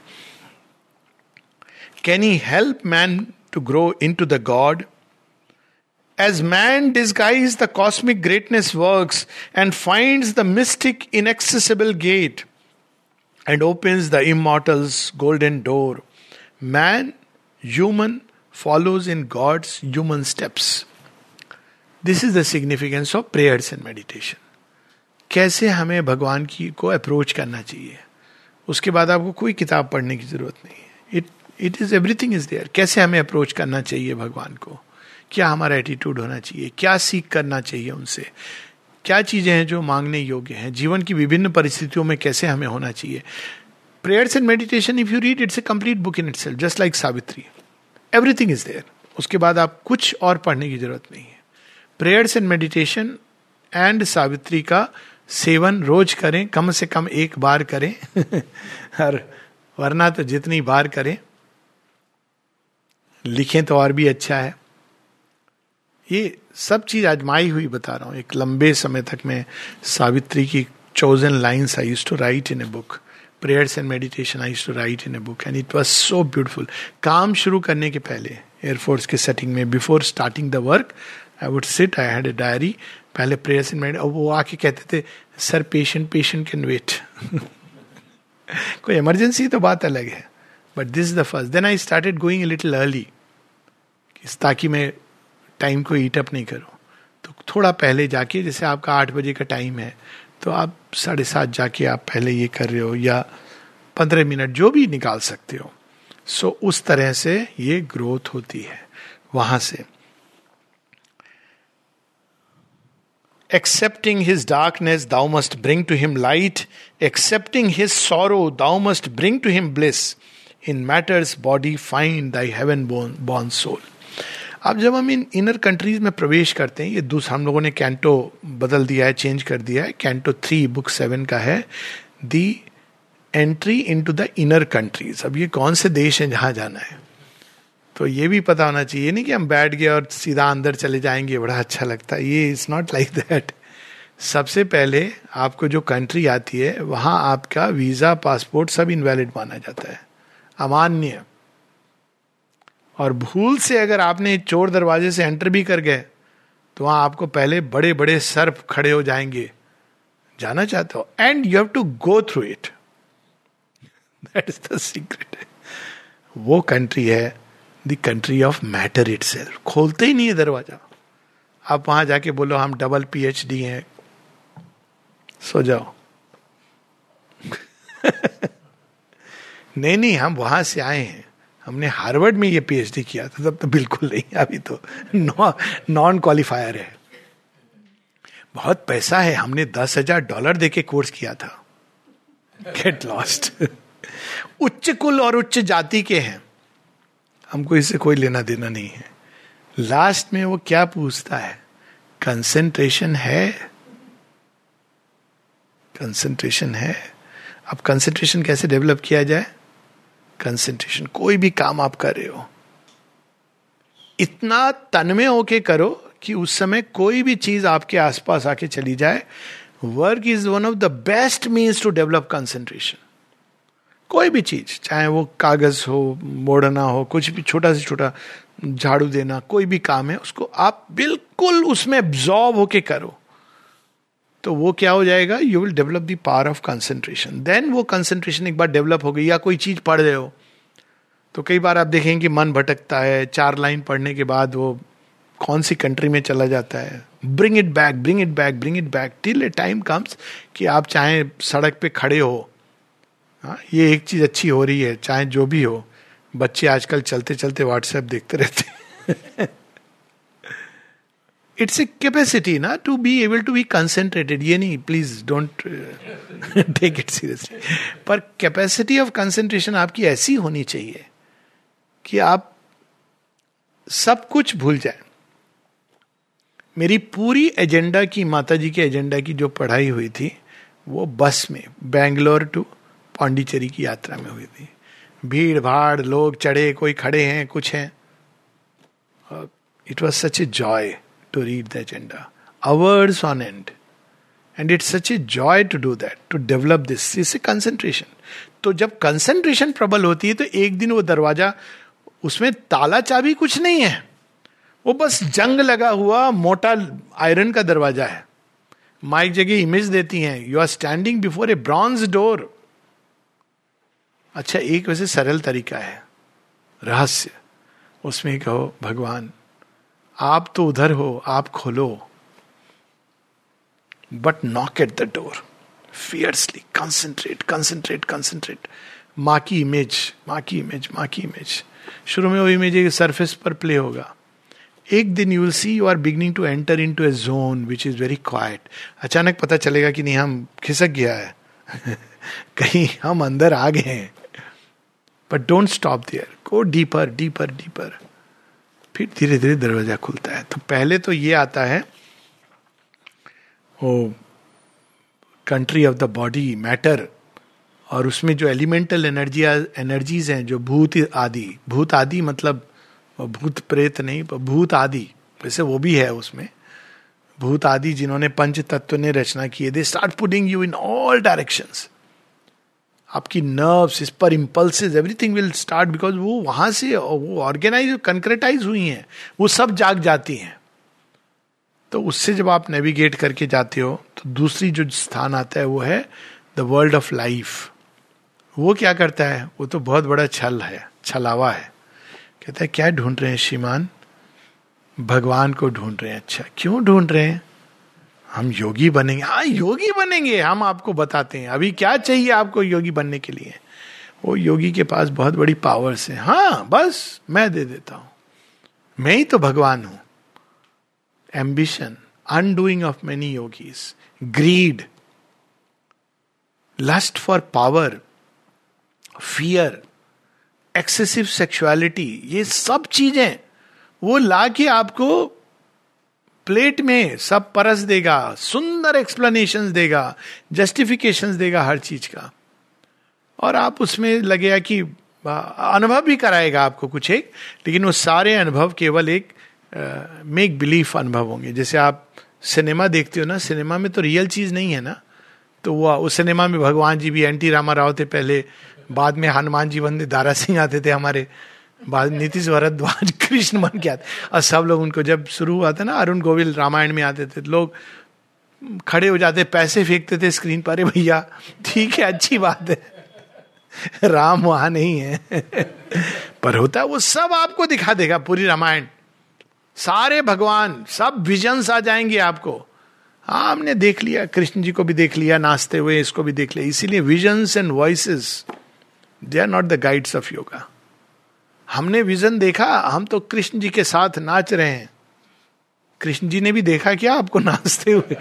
Can he help man to grow in to the God? As man disguise the cosmic greatness works and finds the mystic inaccessible gate, and opens the immortal's golden door. Man, human, follows in God's human steps. This is the significance of prayers and meditation. कैसे हमें भगवान की को अप्रोच करना चाहिए. उसके बाद आपको कोई किताब पढ़ने की जरूरत नहीं है. It it is everything is there. कैसे हमें अप्रोच करना चाहिए भगवान को, क्या हमारा एटीट्यूड होना चाहिए, क्या सीख करना चाहिए उनसे, क्या चीजें हैं जो मांगने योग्य हैं, जीवन की विभिन्न परिस्थितियों में कैसे हमें होना चाहिए. Prayers and meditation, if you read, it's a complete book in itself, just like Savitri. Everything is there. उसके बाद आप कुछ और पढ़ने की जरूरत नहीं है. Prayers and meditation and Savitri का सेवन रोज करें, कम से कम एक बार करें और वरना तो जितनी बार करें. लिखें तो और भी अच्छा है. ये सब चीज आजमाई हुई बता रहा हूं. एक लंबे समय तक मैं सावित्री की chosen lines I used to write in a book. Prayers and meditation I used to write in a book and it was so beautiful. काम शुरू करने के पहले एयरफोर्स के सेटिंग में, before starting the work, I would sit, I had a diary. पहले प्रेयर्स एंड मेडिटेशन. वो आके कहते थे, sir patient patient can wait. कोई इमरजेंसी तो बात अलग है, but this is the first. Then I started going a little early, ताकि मैं टाइम को ईट अप नहीं करूं. तो थोड़ा पहले जाके, जैसे आपका आठ बजे का टाइम है तो आप साढ़े सात जाके आप पहले ये कर रहे हो, या पंद्रह मिनट जो भी निकाल सकते हो. सो उस तरह से ये ग्रोथ होती है. वहां से accepting his darkness thou must bring to him light, accepting his sorrow thou must bring to him bliss, in matter's body find thy heaven born, born soul. अब जब हम इन इनर कंट्रीज में प्रवेश करते हैं, ये दूसरा हम लोगों ने कैंटो बदल दिया है, चेंज कर दिया है. कैंटो थ्री बुक सेवन का है, the entry into the inner countries. अब ये कौन से देश हैं जहां जाना है, तो ये भी पता होना चाहिए. नहीं कि हम बैठ गए और सीधा अंदर चले जाएंगे, बड़ा अच्छा लगता है. ये इट्स नॉट लाइक दैट. सबसे पहले आपको जो कंट्री आती है वहां आपका वीजा, पासपोर्ट सब इनवैलिड माना जाता है, अमान्य. और भूल से अगर आपने चोर दरवाजे से एंटर भी कर गए तो वहां आपको पहले बड़े बड़े सर्प खड़े हो जाएंगे, जाना चाहते हो, and you have to go through it. That is the secret. वो कंट्री है the country of matter itself. खोलते ही नहीं है दरवाजा. आप वहां जाके बोलो हम डबल पीएचडी हैं, सो जाओ. नहीं नहीं, हम वहां से आए हैं, हमने हार्वर्ड में ये पीएचडी किया था. तब तो बिल्कुल नहीं, अभी तो नॉन क्वालिफायर है. बहुत पैसा है, हमने दस हजार डॉलर देके कोर्स किया था. Get lost. उच्च कुल और उच्च जाति के हैं, हमको इससे कोई लेना देना नहीं है. लास्ट में वो क्या पूछता है, कंसंट्रेशन है. कंसंट्रेशन है. अब कंसंट्रेशन कैसे डेवलप किया जाए? कंसंट्रेशन, कोई भी काम आप कर रहे हो, इतना तन्मय होके करो कि उस समय कोई भी चीज आपके आसपास आके चली जाए. Work is one of the best means to develop concentration. कोई भी चीज, चाहे वो कागज हो, मोड़ना हो, कुछ भी छोटा से छोटा झाड़ू देना, कोई भी काम है, उसको आप बिल्कुल उसमें एब्जॉर्ब होके करो, तो वो क्या हो जाएगा, you will develop the power of concentration. Then वो कंसंट्रेशन एक बार डेवलप हो गई, या कोई चीज पढ़ रहे हो तो कई बार आप देखेंगे कि मन भटकता है, चार लाइन पढ़ने के बाद वो कौन सी कंट्री में चला जाता है. Bring it back, bring it back, bring it back till a time comes कि आप चाहे सड़क पे खड़े हो, हाँ ये एक चीज अच्छी हो रही है, चाहे जो भी हो. बच्चे आजकल चलते चलते व्हाट्सएप देखते रहते. इट्स ए कैपेसिटी ना to be able to be concentrated. ये नहीं, please don't take it seriously, पर कैपेसिटी ऑफ कंसेंट्रेशन आपकी ऐसी होनी चाहिए कि आप सब कुछ भूल जाए. मेरी पूरी एजेंडा की, माता जी के एजेंडा की जो पढ़ाई हुई थी वो बस में बेंगलोर टू पांडिचेरी की यात्रा में हुई थी. भीड़ भाड़, लोग चढ़े, कोई खड़े हैं, कुछ हैं. It was such a joy to read the agenda, hours on end, and it's such a joy to do that, to develop this. Is a concentration. तो जब कंसंट्रेशन प्रबल होती है तो एक दिन वो दरवाजा, उसमें ताला चाबी कुछ नहीं है, वो बस जंग लगा हुआ मोटा आयरन का दरवाजा है. माइक जगह इमेज देती हैं, you are standing before a bronze door. अच्छा, एक वैसे सरल तरीका है, रहस्य, उसमें कहो भगवान आप तो उधर हो, आप खोलो, but knock at the door fiercely, concentrate concentrate concentrate. माँ की इमेज, माँ की इमेज, माँ की इमेज, शुरू में वो इमेज एक सरफेस पर प्ले होगा। एक दिन you will see you are beginning to enter in to a zone which is very quiet. अचानक पता चलेगा कि नहीं हम खिसक गया है कहीं हम अंदर आ गए हैं। But don't stop there, go deeper deeper deeper, फिर धीरे धीरे दरवाजा खुलता है। तो पहले तो ये आता है वो country of the body, matter, और उसमें जो एलिमेंटल एनर्जी एनर्जीज हैं, जो भूत आदि, भूत आदि मतलब भूत प्रेत नहीं, भूत आदि, वैसे वो भी है उसमें, भूत आदि जिन्होंने पंच तत्व ने रचना की है, they start putting you in all directions. आपकी नर्व्स, इस पर impulses, everything will start, because वो वहां से वो ऑर्गेनाइज कंक्रेटाइज हुई हैं, वो सब जाग जाती हैं। तो उससे जब आप नेविगेट करके जाते हो तो दूसरी जो स्थान आता है वो है द वर्ल्ड ऑफ लाइफ। वो क्या करता है, वो तो बहुत बड़ा छल है, छलावा है। कहता है क्या ढूंढ रहे हैं श्रीमान? भगवान को ढूंढ रहे हैं। अच्छा, क्यों ढूंढ रहे हैं? हम योगी बनेंगे। हाँ योगी बनेंगे, हम आपको बताते हैं अभी क्या चाहिए आपको योगी बनने के लिए। वो योगी के पास बहुत बड़ी पावर्स है। हाँ बस मैं दे देता हूं, मैं ही तो भगवान हूं। Ambition, undoing of many yogis, greed, lust for power, fear, excessive sexuality, ये सब चीजें वो ला के आपको प्लेट में सब परस देगा, सुंदर एक्सप्लेनेशंस देगा, जस्टिफिकेशंस देगा हर चीज का, और आप उसमें लगेगा कि अनुभव भी कराएगा आपको कुछ एक, लेकिन वो सारे अनुभव केवल एक मेक बिलीफ अनुभव होंगे। जैसे आप सिनेमा देखते हो ना, सिनेमा में तो रियल चीज नहीं है ना, तो वो उस सिनेमा में भगवान जी भी, एन टी रामा राव थे पहले, बाद में हनुमान जी बंदे, दारा सिंह आते थे हमारे, बाद नीतीश भारद्वाज कृष्ण बन के आते, और सब लोग उनको, जब शुरू हुआ था ना अरुण गोविल रामायण में आते थे, लोग खड़े हो जाते, पैसे फेंकते थे स्क्रीन पर, भैया ठीक है अच्छी बात है राम वहां नहीं है पर होता वो सब आपको दिखा देगा, पूरी रामायण, सारे भगवान, सब विजन्स आ जाएंगे आपको। हाँ हमने देख लिया, कृष्ण जी को भी देख लिया नाचते हुए, इसको भी देख लिया। इसीलिए visions and voices they are not the guides of yoga. हमने विजन देखा, हम तो कृष्ण जी के साथ नाच रहे हैं। कृष्ण जी ने भी देखा क्या आपको नाचते हुए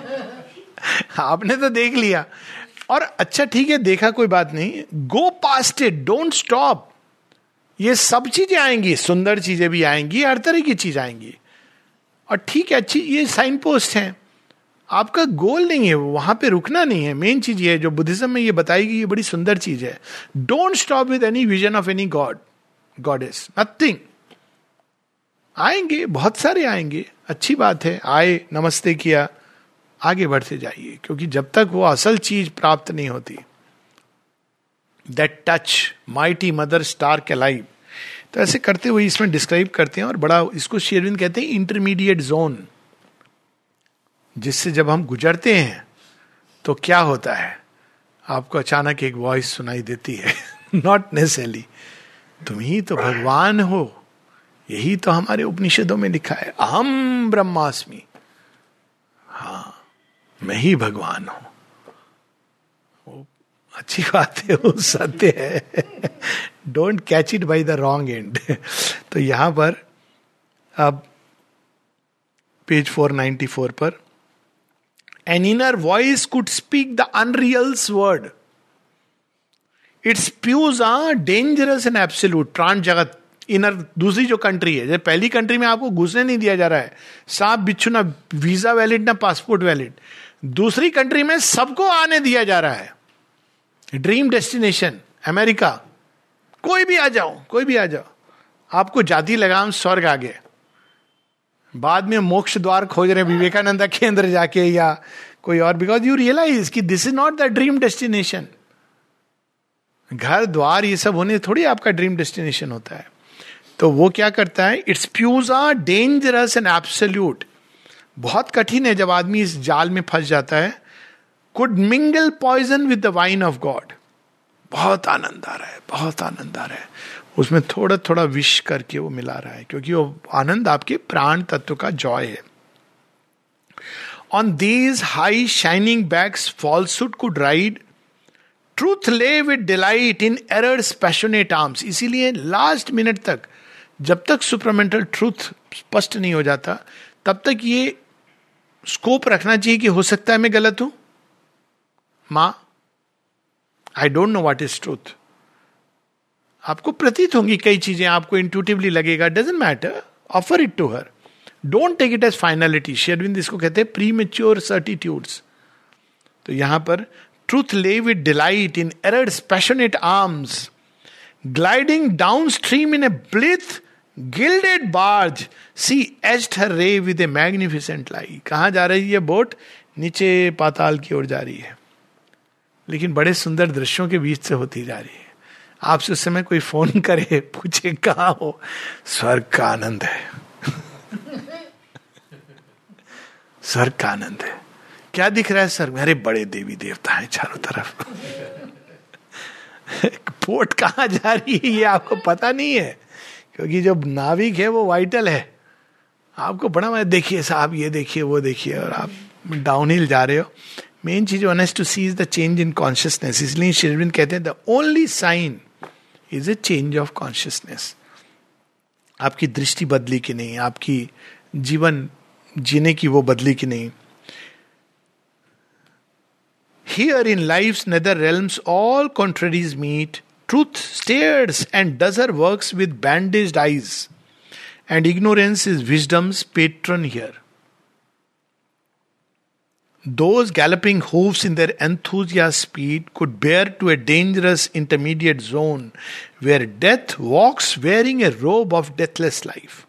आपने तो देख लिया। और अच्छा ठीक है, देखा कोई बात नहीं, go past it, don't stop. ये सब चीजें आएंगी, सुंदर चीजें भी आएंगी, हर तरह की चीज आएंगी, और ठीक है अच्छी, ये साइन पोस्ट है, आपका गोल नहीं है वहां पे रुकना नहीं है। मेन चीज ये है जो बुद्धिज्म में ये बताएगी, ये बड़ी सुंदर चीज है, don't stop with any vision of any god goddess, nothing. आएंगे, बहुत सारे आएंगे, अच्छी बात है, आए, नमस्ते किया, आगे बढ़ते जाइए, क्योंकि जब तक वो असल चीज प्राप्त नहीं होती, that touch mighty mother stark alive. तो ऐसे करते हुए इसमें डिस्क्राइब करते हैं, और बड़ा इसको श्री अरविंद कहते हैं इंटरमीडिएट जोन, जिससे जब हम गुजरते हैं तो क्या होता है, आपको अचानक एक वॉइस सुनाई देती है नॉट नेसेसरली तुम ही तो भगवान हो, यही तो हमारे उपनिषदों में लिखा है, अहम ब्रह्मास्मि, हाँ मैं ही भगवान हूं। वो अच्छी बात है, वो सत्य है, don't catch it by the wrong end. तो यहां पर अब पेज फोर नाइंटी फोर पर, an inner voice could speak the unreal's word, it spews a dangerous and absolute. प्राण जगत, इनर दूसरी जो कंट्री है, जैसे पहली कंट्री में आपको घुसने नहीं दिया जा रहा है, सांप बिच्छू ना वीजा वैलिड ना पासपोर्ट वैलिड, दूसरी कंट्री में सबको आने दिया जा रहा है, ड्रीम डेस्टिनेशन अमेरिका, कोई भी आ जाओ, कोई भी आ जाओ, आपको जाति लगाम स्वर्ग आ गए। बाद में मोक्ष द्वार खोज रहे विवेकानंद के अंदर जाके या कोई और, बिकॉज यू रियलाइज कि this is not the dream destination. घर द्वार ये सब होने थोड़ी आपका ड्रीम डेस्टिनेशन होता है। तो वो क्या करता है, its pews are dangerous and absolute. बहुत कठिन है जब आदमी इस जाल में फंस जाता है। Could mingle poison with the wine of God, बहुत आनंद आ रहा है, बहुत आनंद आ रहा है, उसमें थोड़ा थोड़ा विश करके वो मिला रहा है, क्योंकि वो आनंद आपके प्राण तत्व का जॉय है. On these high shining backs falsehood could ride, truth lay with delight in error's passionate arms. इसीलिए लास्ट मिनट तक, जब तक सुपरमेंटल ट्रूथ स्पष्ट नहीं हो जाता, तब तक ये स्कोप रखना चाहिए कि हो सकता है मैं गलत हूं. मां, I don't know what is truth. आपको प्रतीत होंगी कई चीजें, आपको इंट्यूटिवली लगेगा, doesn't matter, offer it to her, don't take it as finality. Shri Aurobindo इसको कहते हैं प्रीमेच्योर सर्टिट्यूड्स. तो यहां पर truth lay with delight in error's passionate arms, gliding downstream in a blithe gilded barge, sea aged her ray with A magnificent लाई. कहां जा रही है बोट? नीचे पाताल की ओर जा रही है, लेकिन बड़े सुंदर दृश्यों के बीच से होती जा रही है. आपसे उस समय कोई फोन करे, पूछे कहां हो, स्वर्ग का आनंद है. स्वर्ग का आनंद है. क्या दिख रहा है सर? मेरे बड़े देवी देवता हैं चारों तरफ. बोट कहां जा रही है ये आपको पता नहीं है, क्योंकि जो नाविक है वो वाइटल है. आपको बड़ा मैं देखिए साहब, ये देखिए वो देखिए, और आप डाउन हिल जा रहे हो. मेन चीज one has to see is the change in consciousness. इसलिए श्री अरविंद कहते हैं the only sign is a change of consciousness. आपकी दृष्टि बदली कि नहीं, आपकी जीवन जीने की वो बदली कि नहीं. Here in life's nether realms all contraries meet. Truth stares and does her works with bandaged eyes, and ignorance is wisdom's patron here. Those galloping hoofs in their enthusiast speed could bear to a dangerous intermediate zone where death walks wearing a robe of deathless life.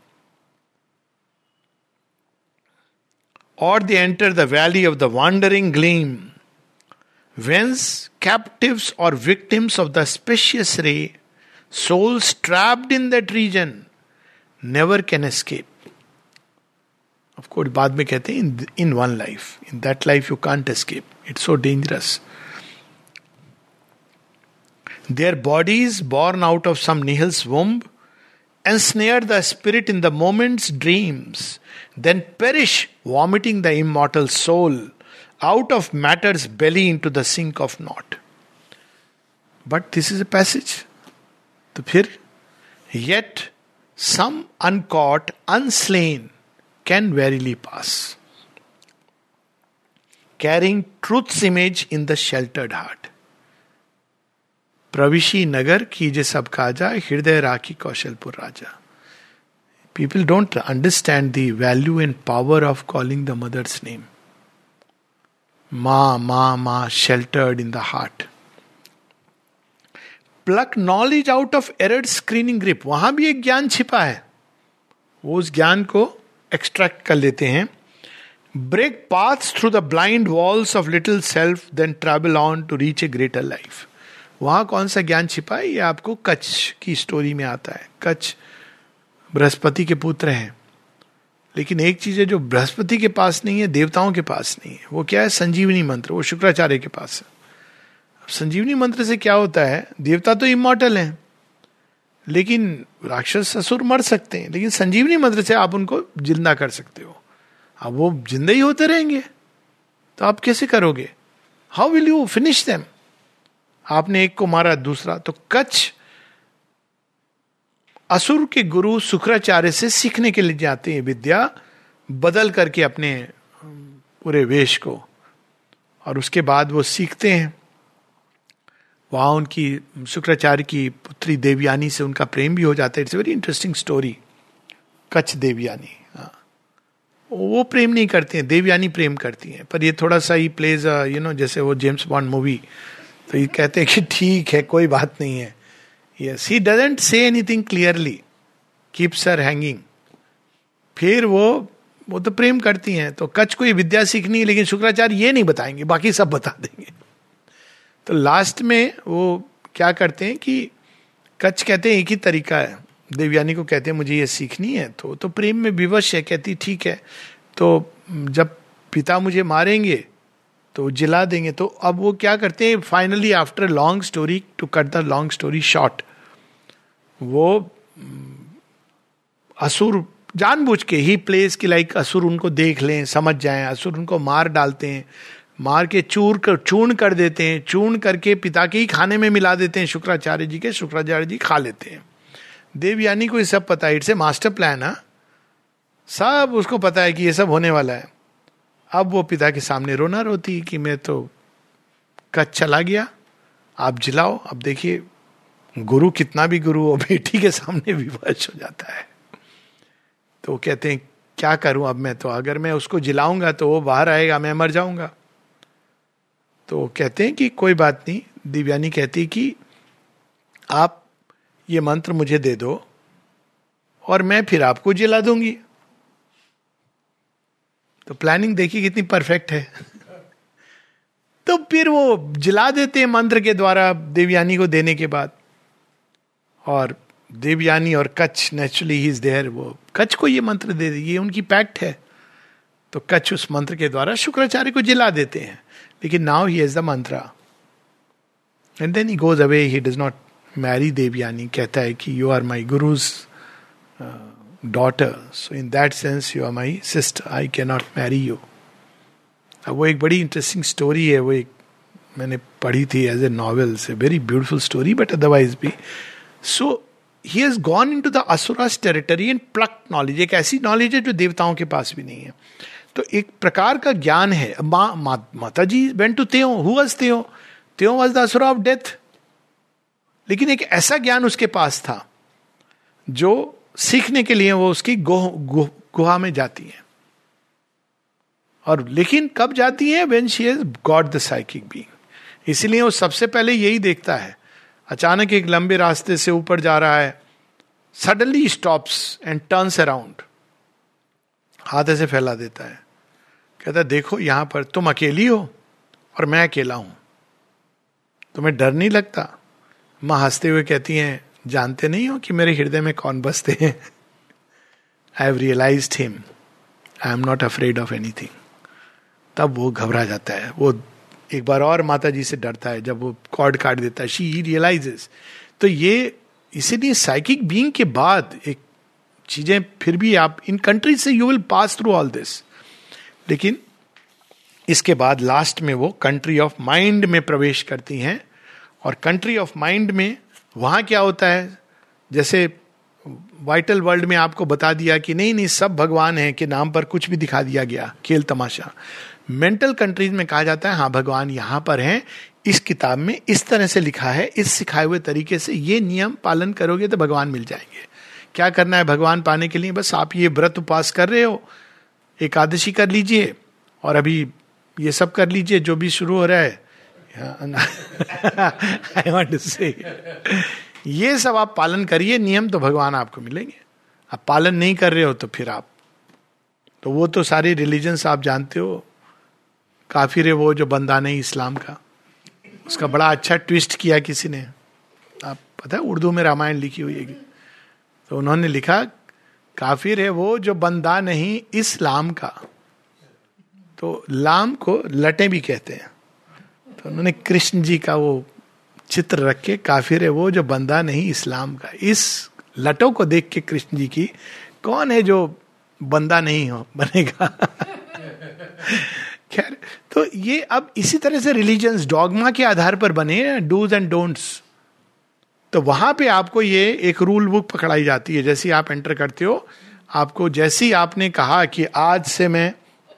Or they enter the valley of the wandering gleam, whence captives or victims of the spacious ray, souls trapped in that region, never can escape. Of course, बाद में कहते हैं in, in one life, in that life you can't escape. It's so dangerous. Their bodies born out of some nihil's womb ensnare the spirit in the moment's dreams, then perish, vomiting the immortal soul out of matter's belly into the sink of naught. But this is a passage. तो फिर yet some uncaught, unslain can verily pass, carrying truth's image in the sheltered heart. प्रविशी नगर कीजे सब काजा, हृदय राखी कौशलपुर राजा. People don't understand the value and power of calling the mother's name. Ma, ma, ma, sheltered in the heart. Pluck knowledge out of error's screening grip. वहां भी एक ज्ञान छिपा है, वो उस ज्ञान को एक्सट्रैक्ट कर लेते हैं. Break paths through the blind walls of little self, then travel on to reach a greater life. वहां कौन सा ज्ञान छिपा है? ये आपको कच्छ की स्टोरी में आता है. कच्छ बृहस्पति के पुत्र हैं, लेकिन एक चीज है जो बृहस्पति के पास नहीं है, देवताओं के पास नहीं है. वो क्या है? संजीवनी मंत्र. वो शुक्राचार्य के पास है. अब संजीवनी मंत्र से क्या होता है? देवता तो इमॉर्टल हैं, लेकिन राक्षस असुर मर सकते हैं, लेकिन संजीवनी मंत्र से आप उनको जिंदा कर सकते हो. अब वो जिंदा ही होते रहेंगे, तो आप कैसे करोगे? How will you finish them? आपने एक को मारा, दूसरा. तो कच्छ असुर के गुरु शुक्राचार्य से सीखने के लिए जाते हैं विद्या, बदल करके अपने पूरे वेश को, और उसके बाद वो सीखते हैं. वहां उनकी शुक्राचार्य की पुत्री देवयानी से उनका प्रेम भी हो जाता है. It's very interesting story. Kacha Devayani, हाँ, वो प्रेम नहीं करते हैं, देवयानी प्रेम करती हैं. पर ये थोड़ा सा ही प्लेज यू नो, जैसे वो जेम्स बॉन्ड मूवी. तो ये कहते हैं कि ठीक है, कोई बात नहीं है. Yes, he doesn't say anything clearly, keeps her hanging. फिर वो वो तो प्रेम करती हैं. तो कच्छ को ये विद्या सीखनी है, लेकिन शुक्राचार्य ये नहीं बताएंगे, बाकी सब बता देंगे. तो लास्ट में वो क्या करते हैं कि कच्छ कहते हैं एक ही तरीका है. देवयानी को कहते हैं मुझे ये सीखनी है. तो तो प्रेम में विवश है, कहती ठीक है. तो जब पिता मुझे मारेंगे तो जिला देंगे। तो अब वो क्या करते हैं, finally after long story, to cut the long story short, वो असुर जानबूझ के ही प्लेस की लाइक असुर उनको देख लें, समझ जाएं, असुर उनको मार डालते हैं, मार के चूर कर चूर्ण कर देते हैं, चूर्ण करके पिता के ही खाने में मिला देते हैं शुक्राचार्य जी के, शुक्राचार्य जी खा लेते हैं। देवयानी को ये सब पता है, इट्स ए मास्टर प्लान। हाँ, सब उसको पता है कि ये सब होने वाला है। अब वो पिता के सामने रोना रोती कि मैं तो कच्छ चला गया, आप जिलाओ। अब देखिए गुरु कितना भी गुरु हो, बेटी के सामने विवश हो जाता है। तो कहते हैं क्या करूं अब मैं, तो अगर मैं उसको जिलाऊंगा तो वो बाहर आएगा, मैं मर जाऊंगा। तो कहते हैं कि कोई बात नहीं। दिव्यानी कहती कि आप ये मंत्र मुझे दे दो और मैं फिर आपको जिला दूंगी। तो प्लानिंग देखिए कितनी परफेक्ट है। तो फिर वो जिला देते हैं मंत्र के द्वारा देवयानी को देने के बाद। और देवयानी और कच्छ नेचुरली ही इज देयर, वो कच्छ को ये मंत्र दे दी, ये उनकी पैक्ट है। तो कच्छ उस मंत्र के द्वारा शुक्राचार्य को जिला देते हैं। लेकिन now he has the mantra and then he goes away, he does not marry Devayani. कहता है कि you are my guru's daughter, so in that sense you are my sister, I can not marry you. अब वो एक बड़ी इंटरेस्टिंग स्टोरी है, वो एक मैंने पढ़ी थी एज ए नॉवेल, से very beautiful story, but otherwise भी so he has gone into the asuras territory and plucked knowledge. एक ऐसी नॉलेज है जो देवताओं के पास भी नहीं है। तो एक प्रकार का ज्ञान है। मा, मा, माता जी वेंट टू त्यों, हु वाज त्यों? त्यों was the asura of death. लेकिन एक ऐसा ज्ञान उसके पास था जो सीखने के लिए वो उसकी गुह, गुह, गुहा में जाती है। और लेकिन कब जाती है? When she has got the psychic being. इसीलिए वो सबसे पहले यही देखता है। अचानक एक लंबे रास्ते से ऊपर जा रहा है, suddenly stops and turns around, हाथ ऐसे फैला देता है, कहता है देखो यहां पर तुम अकेली हो और मैं अकेला हूं, तुम्हें डर नहीं लगता? मां हंसते हुए कहती हैं जानते नहीं हो कि मेरे हृदय में कौन बसते हैं? I have realized him, I am not afraid of anything. तब वो घबरा जाता है, वो एक बार और माता जी से डरता है जब वो कॉर्ड काट देता है, शी रियलाइजेस। तो ये इसीलिए साइकिक बीइंग के बाद एक चीजें, फिर भी आप इन कंट्रीज से you will pass through all this, लेकिन इसके बाद लास्ट में वो कंट्री ऑफ माइंड में प्रवेश करती हैं। और कंट्री ऑफ माइंड में वहां क्या होता है, जैसे वाइटल वर्ल्ड में आपको बता दिया कि नहीं नहीं सब भगवान है के नाम पर कुछ भी दिखा दिया गया, खेल तमाशा। मेंटल कंट्रीज में कहा जाता है हाँ भगवान यहां पर हैं, इस किताब में इस तरह से लिखा है, इस सिखाए हुए तरीके से ये नियम पालन करोगे तो भगवान मिल जाएंगे। क्या करना है भगवान पाने के लिए? बस आप ये व्रत उपास कर रहे हो, एकादशी कर लीजिए और अभी ये सब कर लीजिए जो भी शुरू हो रहा है। आई वांट टू से ये सब आप पालन करिए नियम, तो भगवान आपको मिलेंगे। आप पालन नहीं कर रहे हो तो फिर आप, तो वो तो सारी रिलीजन्स आप जानते हो, काफिर है वो जो बंदा नहीं इस्लाम का। उसका बड़ा अच्छा ट्विस्ट किया किसी ने, आप पता है उर्दू में रामायण लिखी हुई है, तो उन्होंने लिखा काफिर है वो जो बंदा नहीं इस्लाम का। तो लाम को लटे भी कहते हैं, तो उन्होंने कृष्ण जी का वो चित्र रख के काफिर है वो जो बंदा नहीं इस्लाम का। इस लटों को देख के कृष्ण जी की कौन है जो बंदा नहीं हो बनेगा। खैर, तो ये अब इसी तरह से रिलीजन्स डॉगमा के आधार पर बने, डूज एंड डोंट्स। तो वहां पे आपको ये एक रूल बुक पकड़ाई जाती है। जैसे आप एंटर करते हो, आपको जैसे ही आपने कहा कि आज से मैं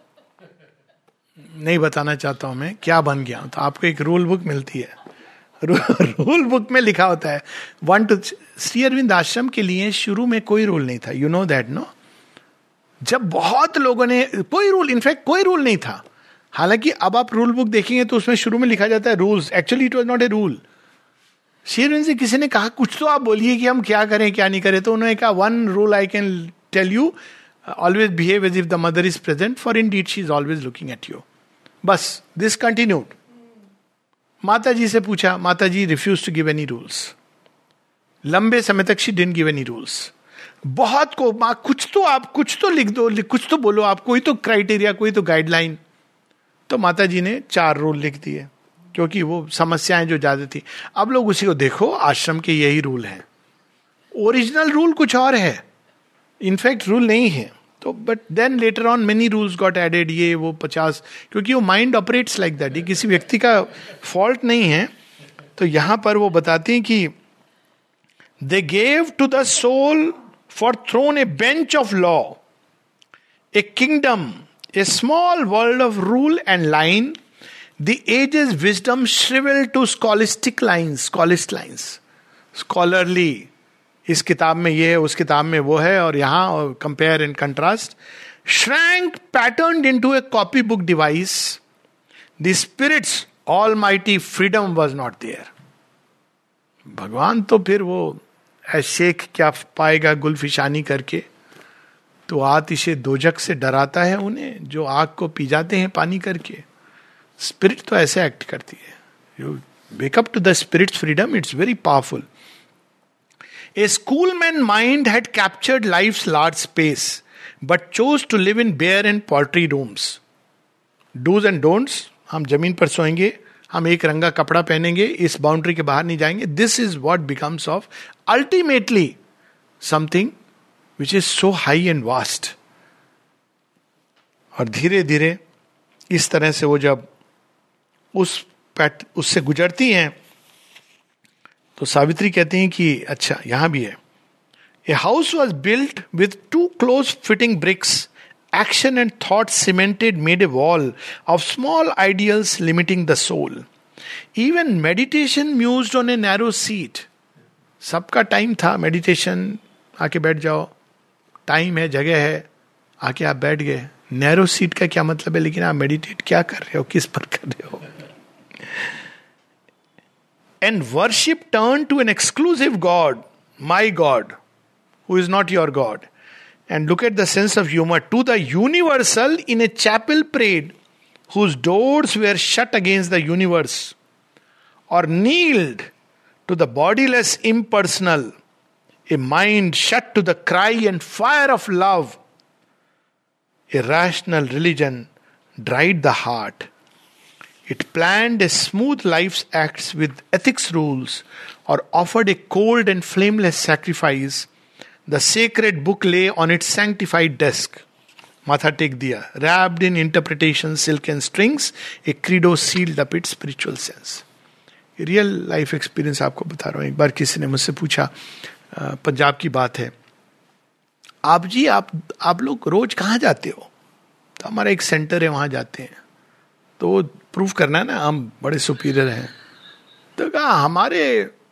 नहीं बताना चाहता हूं मैं क्या बन गया, तो आपको एक रूल बुक मिलती है। रू, रूल बुक में लिखा होता है वन टू। श्री अरविंद आश्रम के लिए शुरू में कोई रूल नहीं था, यू नो दैट नो। जब बहुत लोगों ने, कोई रूल, इनफैक्ट कोई रूल नहीं था। हालांकि अब आप रूल बुक देखेंगे तो उसमें शुरू में लिखा जाता है rules, actually it was not a rule. Shri Aurobindo से किसी ने कहा कुछ तो आप बोलिए कि हम क्या करें क्या नहीं करें, तो उन्होंने कहा one rule I can tell you, always behave as if the Mother is present, for indeed she is always looking at you. बस दिस कंटिन्यूड। माता जी से पूछा, Mata ji refuse to give any rules. लंबे समय तक she didn't give any rules. बहुत को मां कुछ तो आप कुछ तो लिख दो, कुछ तो बोलो आप, कोई तो क्राइटेरिया, कोई तो गाइडलाइन। तो माता जी ने चार रूल लिख दिए, क्योंकि वो समस्याएं जो ज्यादा थी। अब लोग उसी को देखो, आश्रम के यही रूल हैं, ओरिजिनल रूल कुछ और है, इनफैक्ट रूल नहीं है। तो but then later on many rules got added, ये वो पचास, क्योंकि वो माइंड ऑपरेट्स लाइक दैट, ये किसी व्यक्ति का फॉल्ट नहीं है। तो यहां पर वो बताते हैं कि they gave to the soul for throne a bench of law, a kingdom, a small world of rule and line, the ages wisdom shrivel to scholastic lines, scholastic lines, scholarly, इस किताब में ये है, उस किताब में वो है, और यहां compare and contrast, shrank patterned into a copy book device, the spirits almighty freedom was not there. भगवान तो फिर वो शेख क्या पाएगा गुलफिशानी करके, तो आतिशे दोजक से डराता है उन्हें जो आग को पी जाते हैं पानी करके। स्पिरिट तो ऐसे एक्ट करती है, you wake up to the spirits freedom, it's very powerful. A schoolman mind had captured life's large space, but chose to live in bare and paltry rooms. Do's and don'ts, हम जमीन पर सोएंगे, हम एक रंगा कपड़ा पहनेंगे, इस बाउंड्री के बाहर नहीं जाएंगे. This is what becomes of ultimately something which is so high and vast. और धीरे धीरे इस तरह से वो जब उस पैट उससे गुजरती हैं तो सावित्री कहती हैं कि अच्छा यहां भी है. A house was built with too close fitting bricks, action and thought cemented made a wall of small ideals limiting the soul. Even meditation mused on a narrow seat. सबका टाइम था मेडिटेशन, आके बैठ जाओ, टाइम है, जगह है, आके आप बैठ गए. नैरो सीट का क्या मतलब है? लेकिन आप मेडिटेट क्या कर रहे हो, किस पर कर रहे हो? And worship turned to an exclusive God, my God, who is not your God. And look at the sense of humor. To the universal in a chapel prayed, whose doors were shut against the universe. Or kneeled to the bodiless impersonal, a mind shut to the cry and fire of love. A rational religion dried the heart. It planned a smooth life's acts with ethics rules, or offered a cold and flameless sacrifice. The sacred book lay on its sanctified desk. Matha tek diya. Wrapped in interpretation, silk and strings, a credo sealed up its spiritual sense. Real life experience आपको बता रहा हूँ. एक बार किसी ने मुझसे पूछा, पंजाब की बात है, आप जी आप आप लोग रोज कहाँ जाते हो? तो हमारा एक सेंटर है, वहाँ जाते हैं. तो प्रूफ करना है ना हम बड़े सुपीरियर हैं. तो कहा हमारे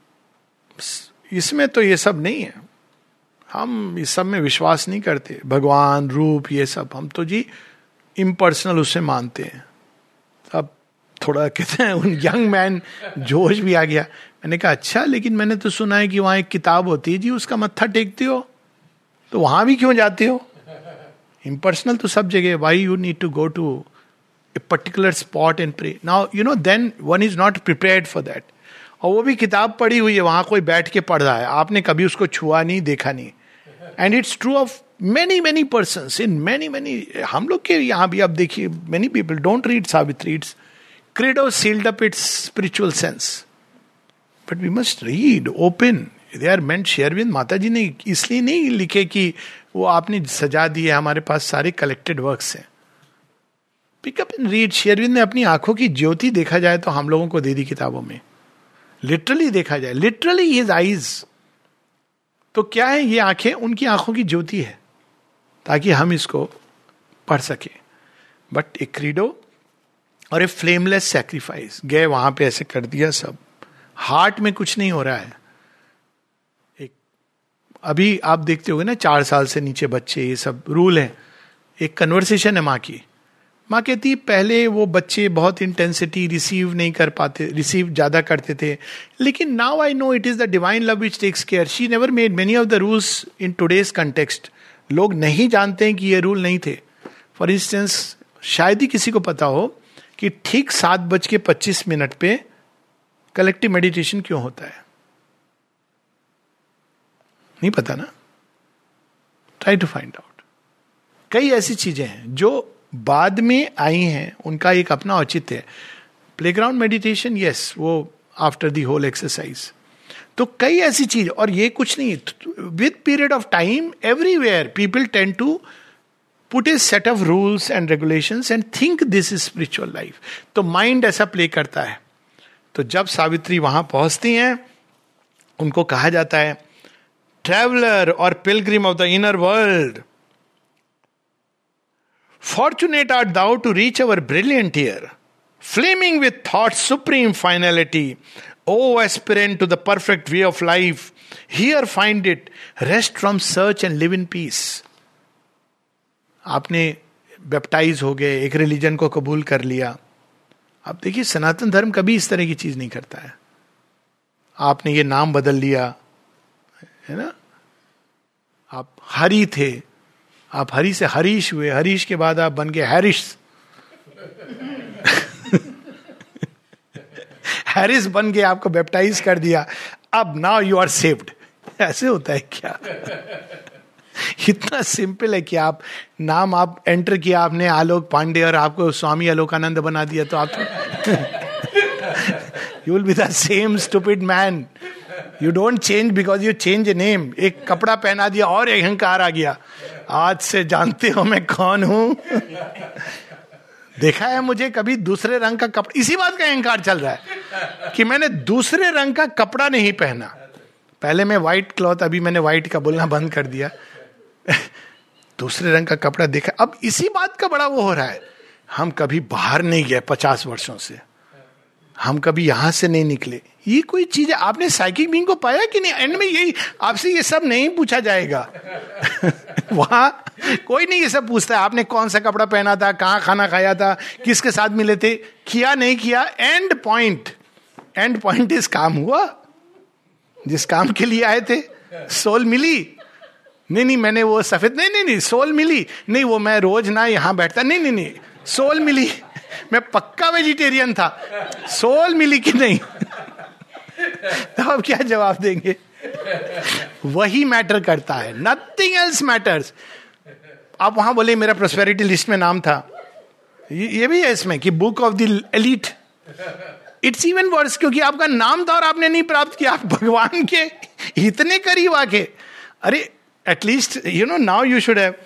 इसमें तो ये सब नहीं है, हम इस सब में विश्वास नहीं करते, भगवान रूप ये सब, हम तो जी इम्पर्सनल उसे मानते हैं. अब थोड़ा कहते हैं उन यंग मैन जोश भी आ गया. मैंने कहा अच्छा, लेकिन मैंने तो सुना है कि वहाँ एक किताब होती है जी, उसका मत्था टेकते हो, तो वहाँ भी क्यों जाते हो? इम्पर्सनल तो सब जगह. Why you need to go to a particular spot and pray. Now, you know, then one is not prepared for that. और वो भी किताब पढ़ी हुई है, वहां कोई बैठ के पढ़ रहा है, आपने कभी उसको छुआ नहीं, देखा नहीं. And it's true of many many persons in many many. हम लोग के यहाँ भी आप देखिए, many people don't read Savitri. It's credo sealed up it's spiritual sense, but we must read open. They are meant Sri Aurobindo. Mata जी ने इसलिए नहीं लिखे कि वो आपने सजा दिए, हमारे पास सारे कलेक्टेड वर्क्स हैं. Pick up and read. शेरविंद ने अपनी आंखों की ज्योति देखा जाए तो हम लोगों को दे दी किताबों में. लिटरली देखा जाए, लिटरली हिज आईज. तो क्या है ये आंखें? उनकी आंखों की ज्योति है, ताकि हम इसको पढ़ सके. बट ए क्रीडो और ए फ्लेमलेस सैक्रिफाइस. गए वहां पे ऐसे कर दिया सब, हार्ट में कुछ नहीं हो रहा है. एक अभी आप देखते होगे ना, चार साल से नीचे बच्चे, ये सब रूल है. एक कन्वर्सेशन है माँ की. माँ कहती पहले वो बच्चे बहुत इंटेंसिटी रिसीव नहीं कर पाते, रिसीव ज्यादा करते थे, लेकिन now I know it is the divine love which takes care. She never made many of the rules in today's context. लोग नहीं जानते हैं कि ये रूल नहीं थे. फॉर इंस्टेंस, शायद ही किसी को पता हो कि ठीक सात बज के पच्चीस मिनट पे कलेक्टिव मेडिटेशन क्यों होता है. नहीं पता ना? Try to find out. कई ऐसी चीजें हैं जो बाद में आई हैं उनका एक अपना औचित्य है. प्लेग्राउंड मेडिटेशन, यस, वो आफ्टर दी होल एक्सरसाइज. तो कई ऐसी चीज, और ये कुछ नहीं, with period of time everywhere people tend to put a set of rules and regulations and think this is spiritual life. तो माइंड ऐसा प्ले करता है. तो जब सावित्री वहां पहुंचती हैं, उनको कहा जाता है ट्रैवलर और pilgrim of the inner world, fortunate art thou to reach our brilliant year, flaming with thought supreme finality, O aspirant to the perfect way of life, here find it, rest from search and live in peace. आपने बैप्टाइज हो गए, एक रिलीजन को कबूल कर लिया. अब देखिए, सनातन धर्म कभी इस तरह की चीज नहीं करता है. आपने ये नाम बदल लिया, है ना, आप हरि थे, आप हरि से हरीश हुए, हरीश के बाद आप बन गए हैरिश, हैरिस बन गए, आपको बैप्टाइज कर दिया, अब नाउ यू आर सेव्ड. ऐसे होता है क्या? इतना सिंपल है कि आप नाम आप एंटर किया आपने आलोक पांडे और आपको स्वामी आलोकानंद बना दिया, तो आप you will be the same stupid man. You don't change because you change a name. एक कपड़ा पहना दिया और अहंकार आ गया, आज से जानते हो मैं कौन हूं. देखा है मुझे कभी दूसरे रंग का कपड़ा, इसी बात का अहंकार चल रहा है कि मैंने दूसरे रंग का कपड़ा नहीं पहना. पहले मैं व्हाइट क्लॉथ, अभी मैंने व्हाइट का बोलना बंद कर दिया. दूसरे रंग का कपड़ा देखा, अब इसी बात का बड़ा वो हो रहा है. हम कभी बाहर नहीं गए पचास वर्षों से, हम कभी यहां से नहीं निकले. ये कोई चीज है? आपने साइकिक बीइंग को पाया कि नहीं? एंड में यही आपसे ये सब नहीं पूछा जाएगा. वहां कोई नहीं ये सब पूछता है आपने कौन सा कपड़ा पहना था, कहां खाना खाया था, किसके साथ मिले थे, किया नहीं किया. एंड पॉइंट, एंड पॉइंट इस काम हुआ जिस काम के लिए आए थे. सोल मिली? नहीं नहीं, मैंने वो सफेद, नहीं नहीं नहीं, सोल मिली नहीं, वो मैं रोज ना यहां बैठता, नहीं नहीं नहीं, सोल मिली, मैं पक्का वेजिटेरियन था, सोल मिली कि नहीं? तो अब क्या जवाब देंगे? वही मैटर करता है, नथिंग एल्स मैटर्स. आप वहां बोले मेरा प्रोस्पेरिटी लिस्ट में नाम था, ये भी है इसमें कि book of the elite. It's even worse, क्योंकि आपका नाम था और आपने नहीं प्राप्त किया. आप भगवान के इतने करीब आके, अरे at least you know now you should have.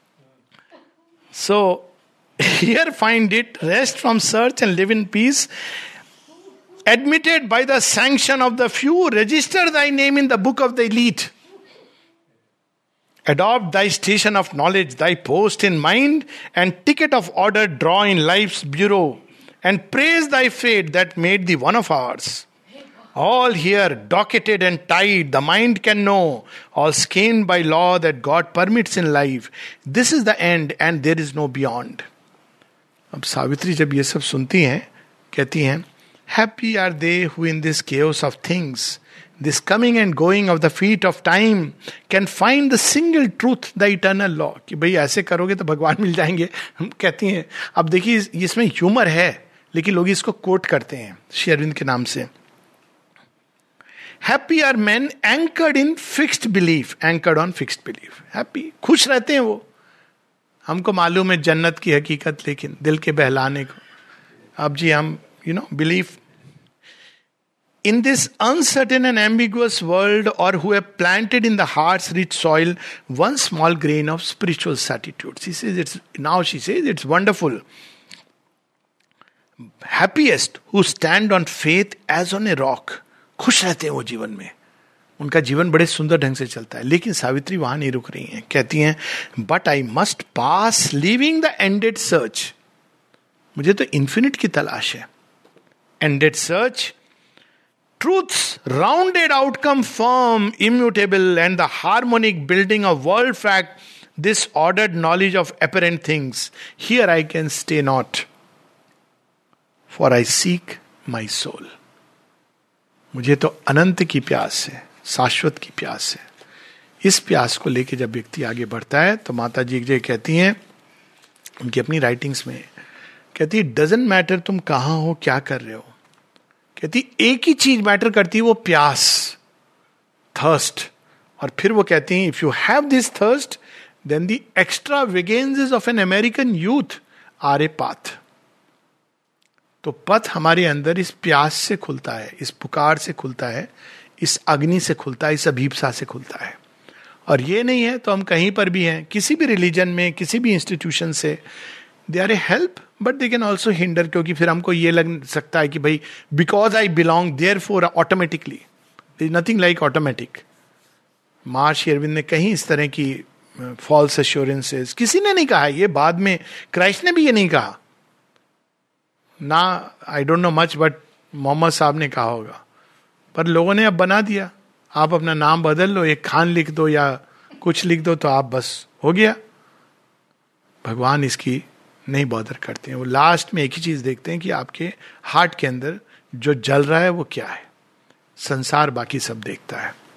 So here find it, rest from search and live in peace, admitted by the sanction of the few, register thy name in the book of the elite. Adopt thy station of knowledge, thy post in mind, and ticket of order draw in life's bureau, and praise thy fate that made thee one of ours. All here docketed and tied, the mind can know, all scanned by law that God permits in life. This is the end and there is no beyond. अब सावित्री जब ये सब सुनती हैं, कहती हैं, happy are they who in this chaos of things, this coming and going of the feet of time, can find the single truth, the eternal law. कि भाई ऐसे करोगे तो भगवान मिल जाएंगे. हम कहती हैं, अब देखिए इसमें ह्यूमर है, लेकिन लोग इसको कोट करते हैं श्री अरविंद के नाम से. Happy are men anchored in fixed belief, anchored on fixed belief. Happy, खुश रहते हैं वो. हमको मालूम है जन्नत की हकीकत, लेकिन दिल के बहलाने को, अब जी हम you know belief in this uncertain and ambiguous world, or who have planted in the heart's rich soil one small grain of spiritual certitude. She says it's, now she says it's wonderful. Happiest who stand on faith as on a rock. खुश रहते हैं वो जीवन में, उनका जीवन बड़े सुंदर ढंग से चलता है. लेकिन सावित्री वहां नहीं रुक रही हैं, कहती हैं but I must pass leaving the ended search. मुझे तो इन्फिनिट की तलाश है. Ended search, truth's rounded outcome firm, immutable, and the harmonic building of world fact, this ordered knowledge of apparent things. Here I can stay not, for I seek my soul. मुझे तो अनंत की प्यास है, शाश्वत की प्यास है. इस प्यास को लेके जब व्यक्ति आगे बढ़ता है, तो माता जी जो कहती हैं उनकी अपनी राइटिंग्स में, कहती डजंट मैटर तुम कहां हो, क्या कर रहे हो. कहती एक ही चीज मैटर करती है, वो प्यास, थर्स्ट. और फिर वो कहती हैं if you have this thirst then the extra vagrancies of an American youth are a path. तो पथ हमारे अंदर इस प्यास से खुलता है, इस पुकार से खुलता है, इस अग्नि से खुलता है, इस अभीप्सा से खुलता है। और ये नहीं है तो हम कहीं पर भी हैं, किसी भी रिलीजन में, किसी भी इंस्टीट्यूशन से, they are a help but they can also hinder, क्योंकि फिर हमको ये लग सकता है कि भाई because I belong there for automatically, there is nothing like automatic. Maharshi Aurobindo ने कहीं इस तरह की फॉल्स एश्योरेंसेस, किसी ने नहीं कहा, ये बाद में क्राइस्ट ने भी ये नहीं कहा ना, I don't know much but Mohammad Sahab ने कहा होगा, पर लोगों ने अब बना दिया। आप अपना नाम बदल लो, एक खान लिख दो या कुछ लिख दो तो आप बस हो गया। भगवान इसकी नहीं बॉदर करते हैं, वो लास्ट में एक ही चीज देखते हैं कि आपके हार्ट के अंदर जो जल रहा है वो क्या है। संसार बाकी सब देखता है।